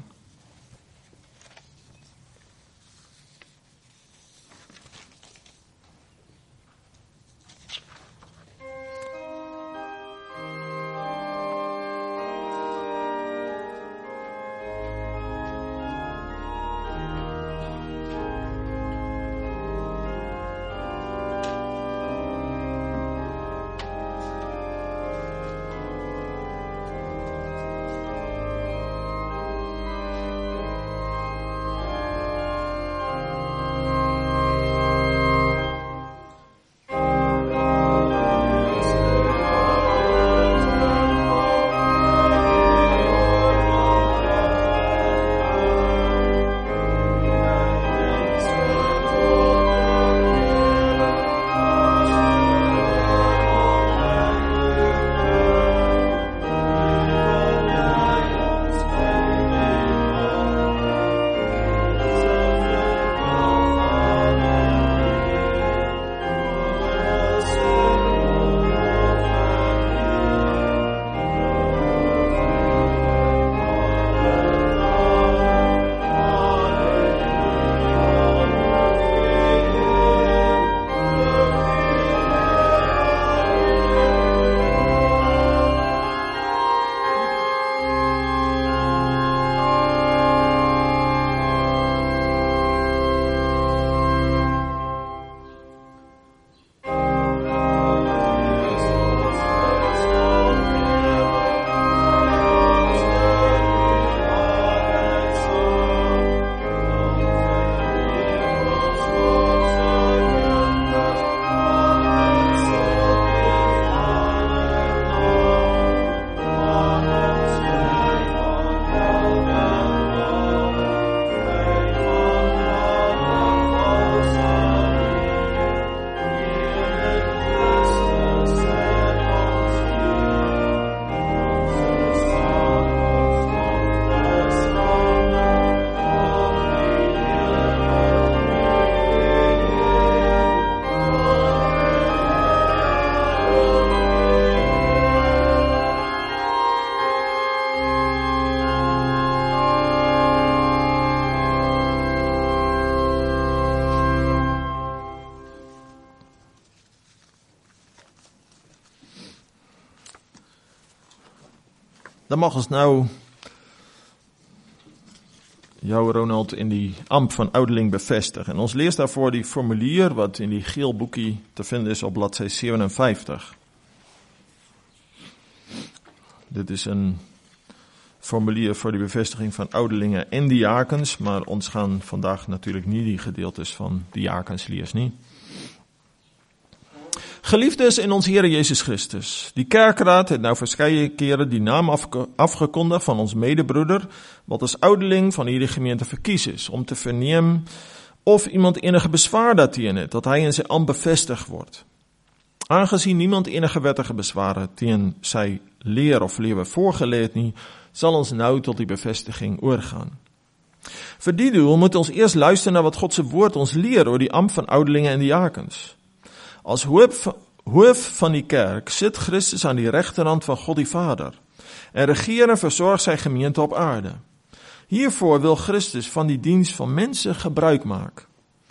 Dan mag ons nou jou, Ronald, in die ambt van ouderling bevestig. En ons lees daarvoor die formulier wat in die geel boekie te vinden is op bladsy zevenenvijftig. Dit is een formulier voor die bevestiging van ouderlinge en diakens, maar ons gaan vandaag natuurlijk nie die gedeeltes van diakens lees nie. Geliefdes in ons Here Jesus Christus, die kerkraad het nou verskeie kere die naam afge- afgekondig van ons medebroeder, wat as ouderling van hierdie gemeente verkies is, om te verneem of iemand enige beswaar daarteen het, dat hy in sy ambt bevestig word. Aangezien niemand enige wettige besware teen sy leer of lewe voorgelê het nie, sal ons nou tot die bevestiging oorgaan. Vir die doel moet ons eers luister na wat God se woord ons leer oor die ambt van ouderlinge en diakens. As hoof, hoof van die kerk sit Christus aan die regterhand van God die Vader en regeer en versorg sy gemeente op aarde. Hiervoor wil Christus van die diens van mense gebruik maak.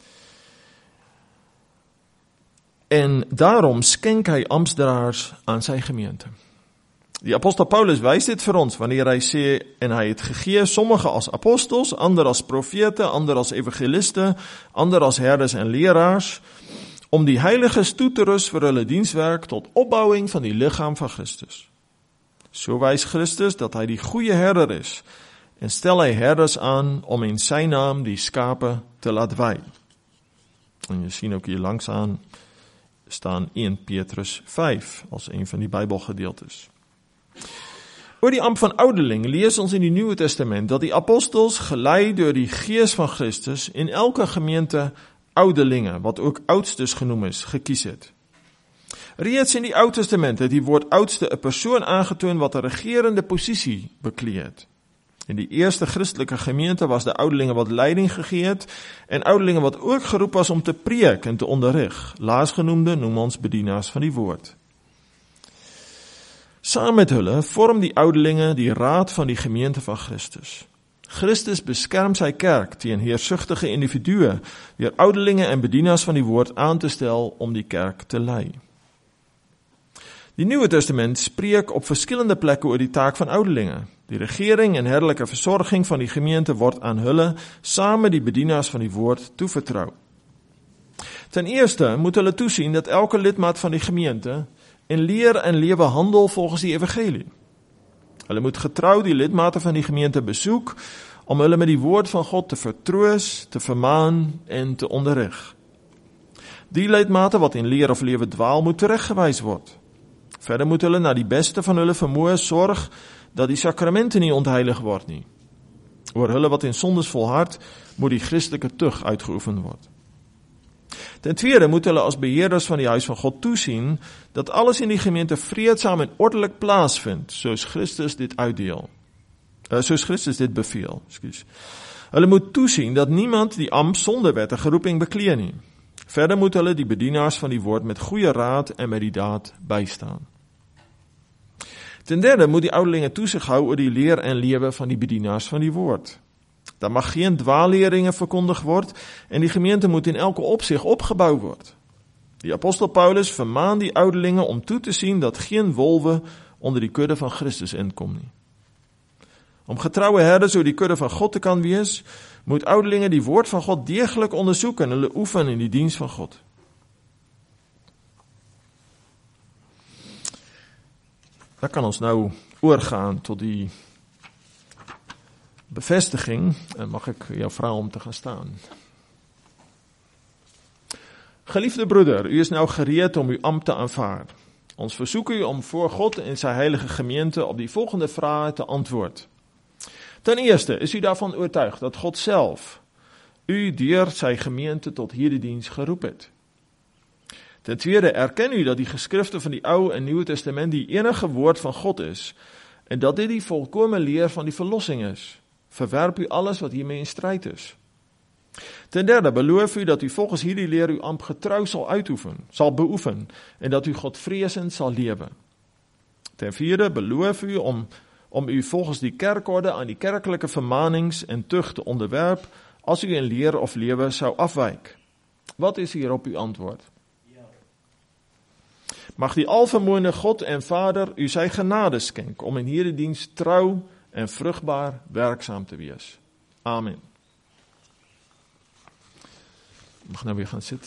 En daarom skenk hy amptsdraers aan sy gemeente. Die apostel Paulus wys dit vir ons wanneer hy sê, en hy het gegee sommige as apostels, ander as profete, ander as evangeliste, ander as herders en leraars, om die heiliges toe te rus vir hulle dienswerk tot opbouing van die liggaam van Christus. So wys Christus dat hy die goeie herder is, en stel hy herders aan om in sy naam die skape te laat wei. En jy sien ook hier langs aan staan eerste Petrus vyf als een van die Bybelgedeeltes. Oor die ambt van ouderling lees ons in die Nuwe Testament dat die apostels gelei deur die Gees van Christus in elke gemeente ouderlinge, wat ook oudstes genoem is, gekies het. Reeds in die Ou Testament het die woord oudste 'n persoon aangetoon wat 'n regerende posisie beklee het. In die eerste Christelike gemeente was de ouderlinge wat leiding gegee het en ouderlinge wat ook geroep was om te preek en te onderrig. Laasgenoemde noem ons bedienaars van die woord. Saam met hulle vorm die ouderlinge die raad van die gemeente van Christus. Christus beskerm sy kerk teen heersigtige individue deur ouderlinge en bedienaars van die woord aan te stel om die kerk te lei. Die Nuwe Testament spreek op verskillende plekke oor die taak van ouderlinge. Die regering en herderlike versorging van die gemeente word aan hulle saam met die bedienaars van die woord toevertrou. Ten eerste moet hulle toesien dat elke lidmaat van die gemeente in leer en lewe handel volgens die evangelie. Hulle moet getrou die lidmate van die gemeente besoek om hulle met die woord van God te vertroos, te vermaan en te onderrig. Die lidmate wat in leer of lewe dwaal moet tereggewys word. Verder moet hulle na die beste van hulle vermoë sorg dat die sakramente nie ontheilig word nie. Oor hulle wat in sondes volhard, moet die Christelike tug uitgeoefen word. Ten tweede moet hulle as beheerders van die huis van God toesien dat alles in die gemeente vreedsaam en ordelik plaasvind, soos Christus dit uitdeel. Uh, soos Christus dit beveel, ekskuus. Hulle moet toesien dat niemand die ambt sonder wettige roeping beklee nie. Verder moet hulle die bedienaars van die woord met goeie raad en met die daad bystaan. Ten derde moet die ouderlinge toesig hou oor die leer en lewe van die bedienaars van die woord. Daar mag geen dwaalleringe verkondig word en die gemeente moet in elke opsig opgebou word. Die apostel Paulus vermaan die ouderlinge om toe te sien dat geen wolwe onder die kudde van Christus inkom nie. Om getroue herders oor die kudde van God te kan wees, moet ouderlinge die woord van God deeglik ondersoek en hulle oefen in die diens van God. Dan kan ons nou oorgaan tot die bevestiging, en mag ek jou vra om te gaan staan. Geliefde broeder, u is nou gereed om uw ambt te aanvaar. Ons versoek u om voor God en sy heilige gemeente op die volgende vrae te antwoord. Ten eerste, is u daarvan oortuig dat God self u deur sy gemeente tot hierdie diens geroep het? Ten tweede, erken u dat die geskrifte van die Ou en Nuwe Testament die enige woord van God is, en dat dit die volkome leer van die verlossing is? Verwerp u alles wat hiermee in stryd is. Ten derde, beloof u dat u volgens hierdie leer uw ambt getrou sal uitoefen, sal beoefen, en dat u Godvreesend sal lewe. Ten vierde, beloof u om, om u volgens die kerkorde aan die kerklike vermanings en tug te onderwerp, as u in leer of lewe sou afwyk. Wat is hierop uw antwoord? Ja. Mag die alvermoënde God en Vader u sy genade skenk om in hierdie diens trou en vrugbaar werksaam te wees. Amen. Ik mag nou weer gaan zitten.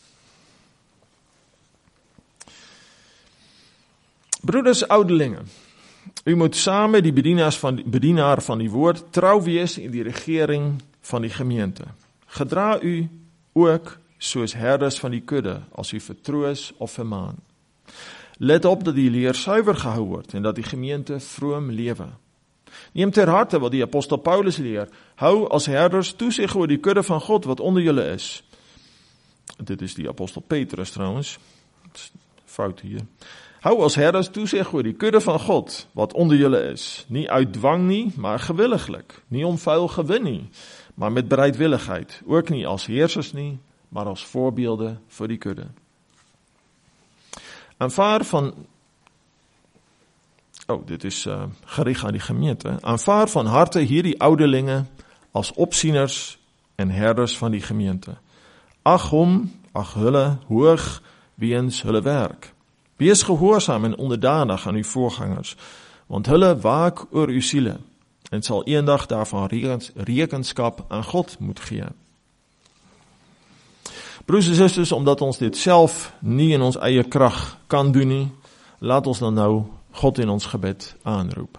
Broeders, ouderlinge, u moet samen die bedienaars van, bedienaar van die woord trouw wees in die regering van die gemeente. Gedra u ook soos herders van die kudde, as u vertroos of vermaan. Let op dat die leer suiwer gehou word en dat die gemeente vroom lewe. Neem ter harte wat die apostel Paulus leer, hou as herders toesig oor die kudde van God wat onder julle is. Dit is die apostel Petrus trouwens, fout hier. Hou as herders toesig oor die kudde van God wat onder julle is, nie uit dwang nie, maar gewilliglik, nie om vuil gewin nie, maar met bereidwilligheid, ook nie as heersers nie, maar as voorbeelde vir die kudde. Aanvaar van, oh, dit is uh, gericht aan die gemeente, aanvaar van harte hierdie ouderlinge as opsieners en herders van die gemeente. Ag hom, ag hulle, hoog weens hulle werk. Wees gehoorsaam en onderdanig aan uw voorgangers, want hulle waak oor uw siele en sal eendag daarvan rekens, rekenskap aan God moet gee. Broers en susters, omdat ons dit self nie in ons eie krag kan doen nie, laat ons dan nou God in ons gebed aanroep.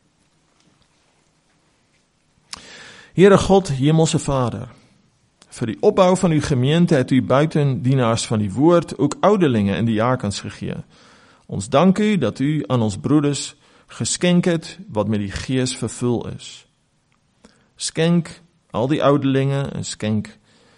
Heere God, Hemelse Vader, vir die opbou van uw gemeente het u buiten dienaars van die woord ook ouderlinge in die diakens gegee. Ons dank u dat u aan ons broeders geskenk het wat met die gees vervul is. Skenk al die ouderlinge en skenk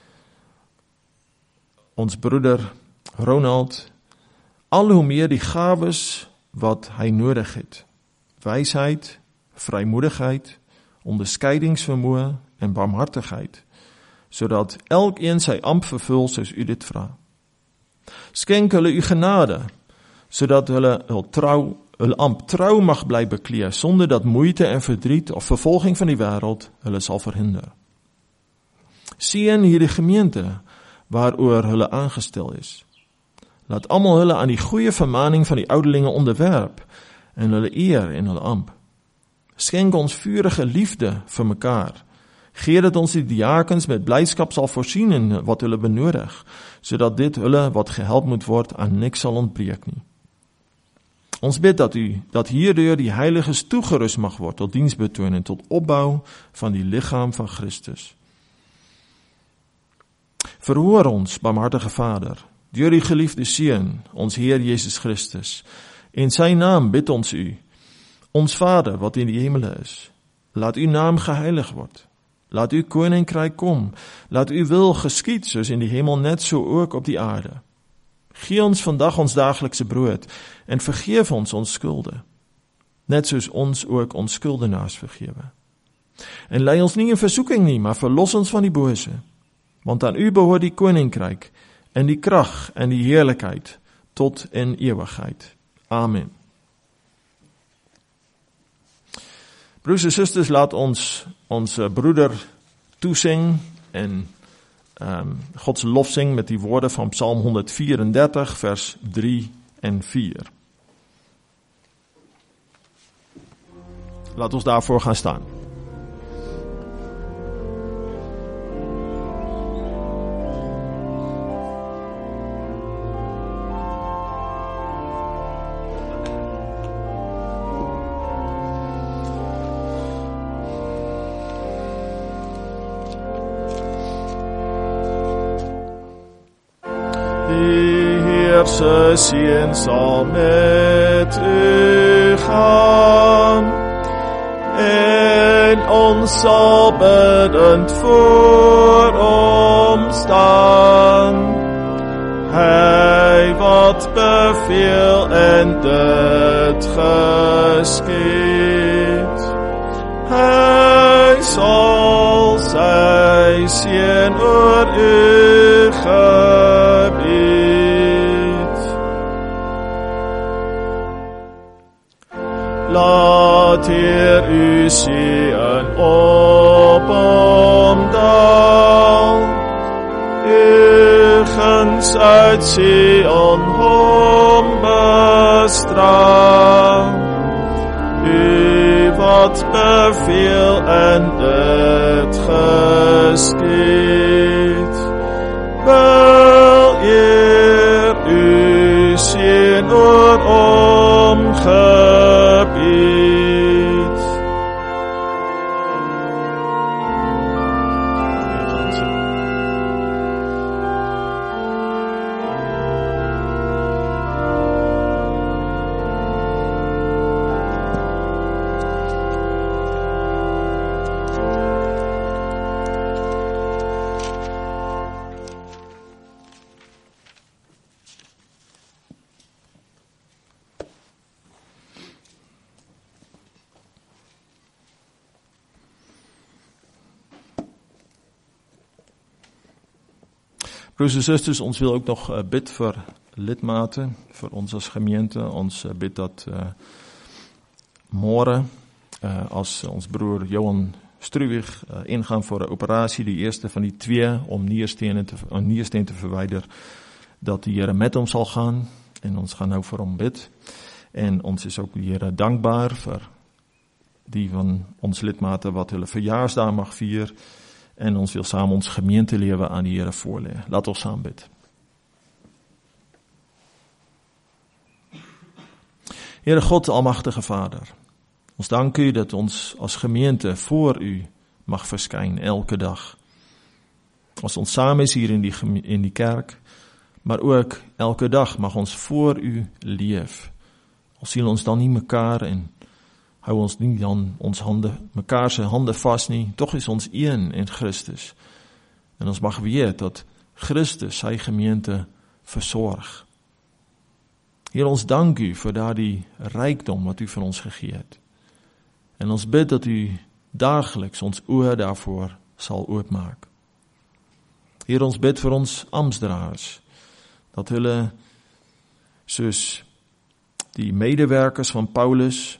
ons broeder Ronald al hoe meer die gawes wat hy nodig het. Wysheid, vrymoedigheid, onderskeidingsvermoë en barmhartigheid, sodat elkeen sy ampt vervul soos u dit vra. Skenk hulle u genade, sodat hulle hul trou, hul ampt trou mag bly beklee, sonder dat moeite en verdriet of vervolging van die wêreld hulle sal verhinder. Seën hierdie gemeente, waaroor hulle aangestel is. Laat almal hulle aan die goeie vermaning van die ouderlinge onderwerp, en hulle eer en hulle ampt. Skenk ons vurige liefde vir mekaar, gee dat ons die diakens met blydskap sal voorsien in wat hulle benodig, sodat dit hulle wat gehelp moet word aan niks sal ontbreek nie. Ons bid dat u, dat hierdeur die heiliges toegerus mag word tot diensbetoon en tot opbou van die liggaam van Christus. Verhoor ons, barmhartige Vader, deur die geliefde Seun, ons Heer Jezus Christus, in sy naam bid ons u, ons Vader wat in die hemele is, laat uw naam geheilig word. Laat uw koninkryk kom, laat uw wil geskied, soos in die hemel net so ook op die aarde. Gee ons vandag ons daaglikse brood, en vergeef ons ons skulde, net soos ons ook ons skuldenaars vergewe. En lei ons nie in versoeking nie, maar verlos ons van die bose, want aan u behoort die koninkryk, en die krag en die heerlikheid, tot in ewigheid. Amen. Broers en susters, laat ons ons broeder toesing en um, Gods lof sing met die woorde van Psalm honderdvierendertig, vers drie en vier. Laat ons daarvoor gaan staan. Se seën sal met u gaan, en ons sal bidend voor hom staan. Hy wat beveel en dit geskied, hy sal sy seën oor u gebied. Laat Heer u seën op hom daal, u guns uit Sion hom gestraf. U wat beveel en dit geskied. Wil eer u sien oor omgebied. Broers en susters, ons wil ook nog uh, bid vir lidmate, vir ons as gemeente. Ons uh, bid dat uh, môre, uh, as ons broer Johan Struwig uh, ingaan vir 'n operasie, die eerste van die twee, om nierstene te, uh, nierstene te verwyder, dat die Here met hom sal gaan, en ons gaan nou vir hom bid. En ons is ook die Here dankbaar vir die van ons lidmate wat hulle verjaarsdag mag vier, en ons wil saam ons gemeentelewe aan die Here voorlê. Laat ons saam bid. Here God, almagtige Vader, ons dank u dat ons as gemeente voor u mag verskyn elke dag. As ons saam is hier in die, in die kerk, maar ook elke dag mag ons voor u leef. Ons sien ons dan nie mekaar en hou ons nie dan ons hande, mekaar se hande vas nie, tog is ons een in Christus. En ons mag weet dat Christus sy gemeente versorg. Heer, ons dank u vir daardie rykdom wat u vir ons gegee het. En ons bid dat u daagliks ons oë daarvoor sal oopmaak. Heer, ons bid vir ons amptdraers, dat hulle soos die medewerkers van Paulus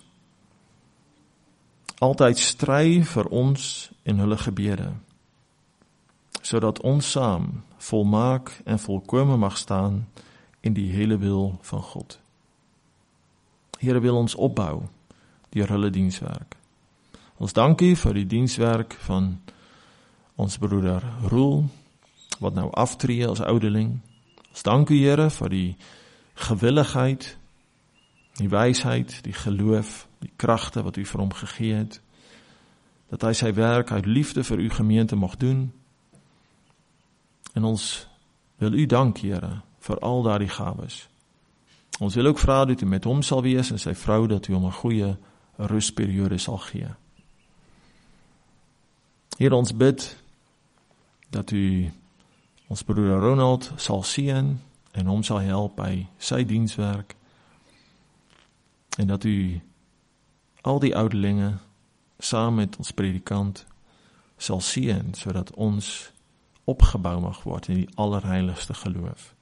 altyd stry vir ons en hulle gebede, sodat ons saam volmaak en volkome mag staan in die hele wil van God. Here wil ons opbou deur hulle dienswerk. Ons dank u vir die dienswerk van ons broeder Roel, wat nou aftree as ouderling. Ons dank u, Here, vir die gewilligheid, die wysheid, die geloof, die kragte wat u vir hom gegee het, dat hy sy werk uit liefde vir u gemeente mag doen. En ons wil u dank, Here, vir al daardie gawes. Ons wil ook vra dat u met hom sal wees en sy vrou, dat u hom 'n goeie rusperiode sal gee. Here, ons bid dat u ons broeder Ronald sal seën en hom sal help by sy dienswerk, en dat u al die ouderlinge saam met ons predikant sal seën, sodat ons opgebou mag word in die allerheiligste geloof.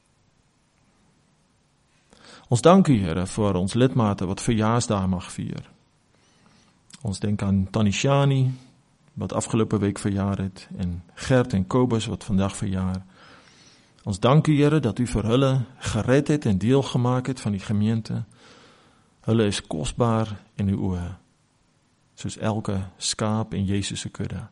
Ons dank u, Here, vir ons lidmate wat verjaarsdae mag vier. Ons denk aan Tannie Shani, wat afgelope week verjaar het, en Gert en Kobus wat vandag verjaar. Ons dank u, Here, dat u vir hulle gered het en deel gemaak het van die gemeente. Hulle is kosbaar in uw oë, soos elke skaap in Jezus se kudde.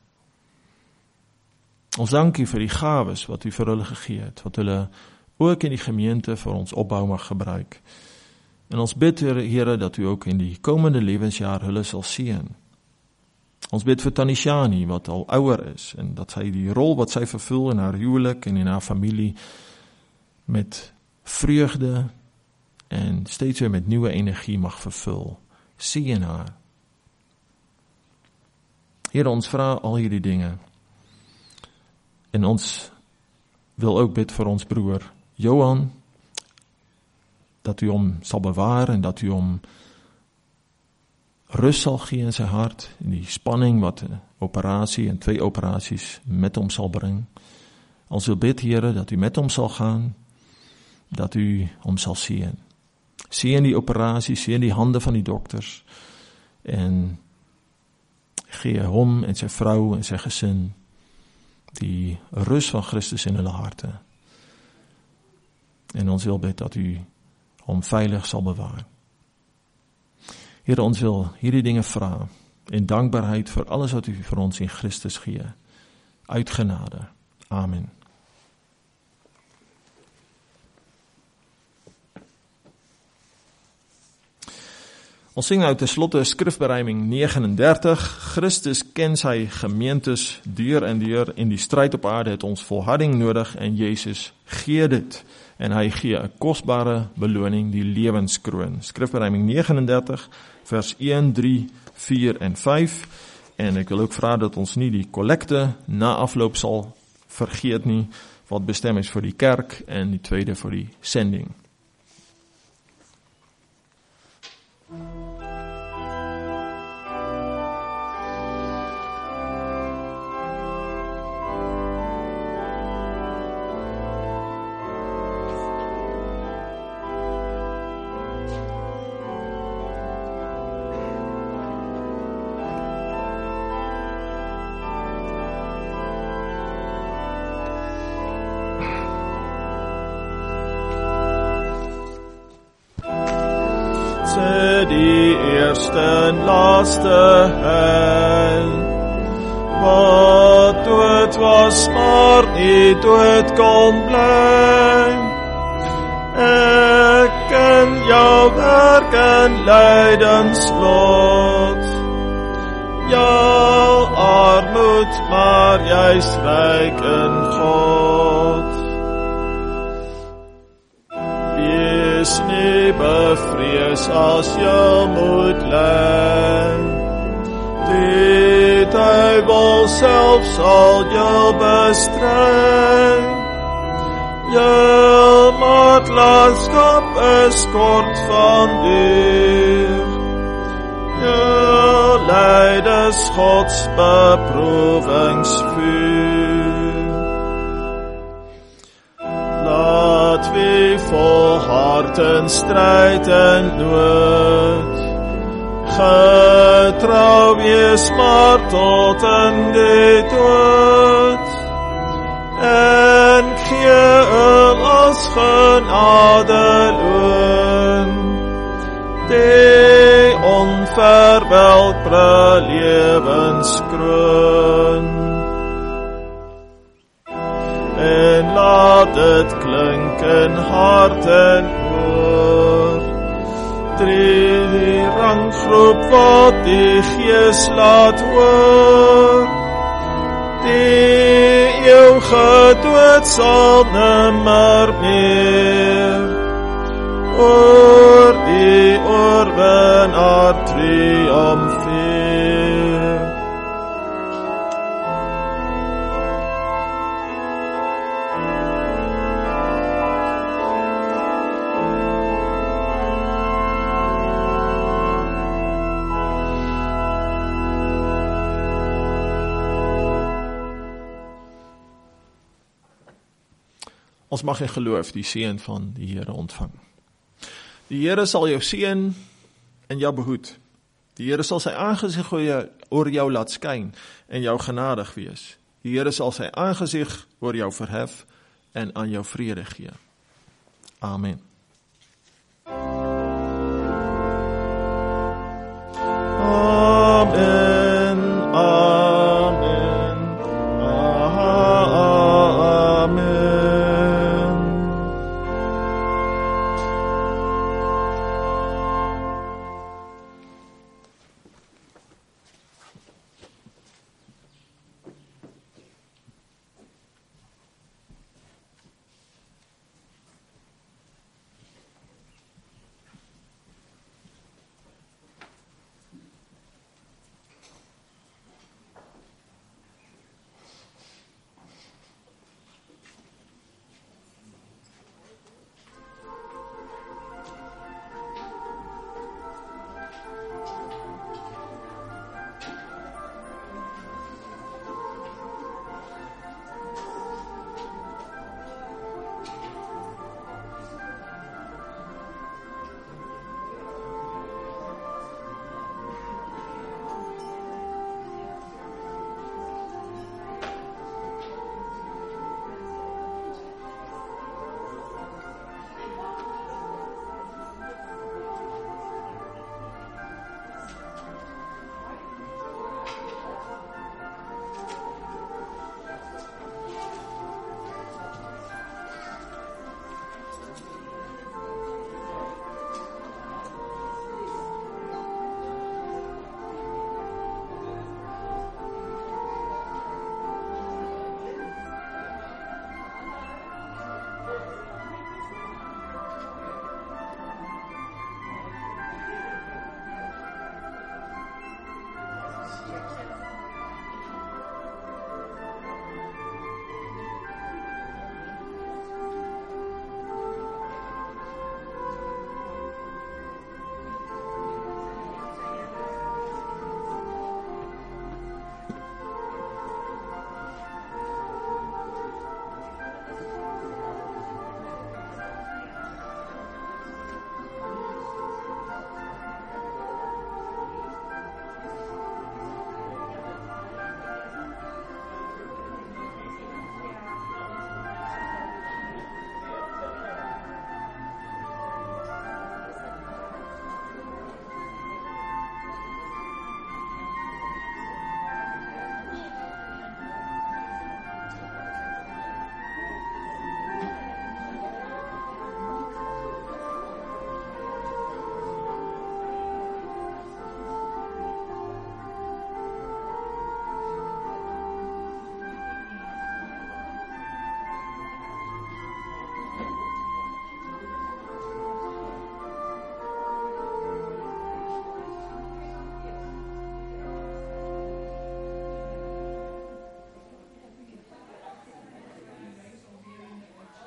Ons dank u vir die gawes wat u vir hulle gegee het, wat hulle ook in die gemeente vir ons opbou mag gebruik. En ons bid, Here, dat u ook in die komende lewensjaar hulle sal seën. Ons bid vir Tannie Shani, wat al ouer is, en dat sy die rol wat sy vervul in haar huwelik en in haar familie met vreugde en steeds weer met nieuwe energie mag vervul. Seën haar. Here, ons vra al hierdie dinge. En ons wil ook bid vir ons broer Johan, dat u hom sal bewaar en dat u hom rus sal gee in sy hart, in die spanning wat 'n operasie en twee operasies met hom sal bring. Ons wil bid, Here, dat u met hom sal gaan, dat u hom sal seën. Seën die operasie, seën die hande van die dokters, en gee hom en sy vrou en sy gesin die rus van Christus in hulle harte. En ons wil bid dat u hom veilig sal bewaar. Here, ons wil hierdie dinge vra, en dankbaarheid vir alles wat u vir ons in Christus gee, uit genade. Amen. Ons sing nou ten slotte skrifberuiming negenendertig. Christus ken sy gemeentes deur en deur, en die stryd op aarde het ons volharding nodig, en Jezus gee dit, en hy gee 'n kosbare beloning, die lewenskroon. Skrifberuiming negenendertig, vers een, drie, vier en vyf, en ek wil ook vra dat ons nie die kollekte na afloop sal vergeet nie, wat bestem is vir die kerk, en die tweede vir die sending. Die eerste en laaste heil, wat dood was, maar nie dood kon bly. Ek ken jou werk en lydenslot, jou armoed, maar jy's ryk in God. Wees nie bevrees as jy moet ly, die duivel self sal jou bestry. Jou maatlandskap is kort van duur, jou lyd is Gods beproevingsvuur. Laat wie volhard in stryd en nood, getrou wees maar tot in die dood, en gee hom as genade loon, die onverwelkbare lewenskroon. En laat het klink in hart en oor, drie ranggroep wat die Gees laat hoor, die eeuwige dood sal nimmer meer, oor die oorwinnaar triomfeer. Ons mag in geloof die seën van die Here ontvang. Die Here sal jou seën en jou behoed. Die Here sal sy aangesig oor jou laat skyn en jou genadig wees. Die Here sal sy aangesig oor jou verhef en aan jou vrede gee. Amen.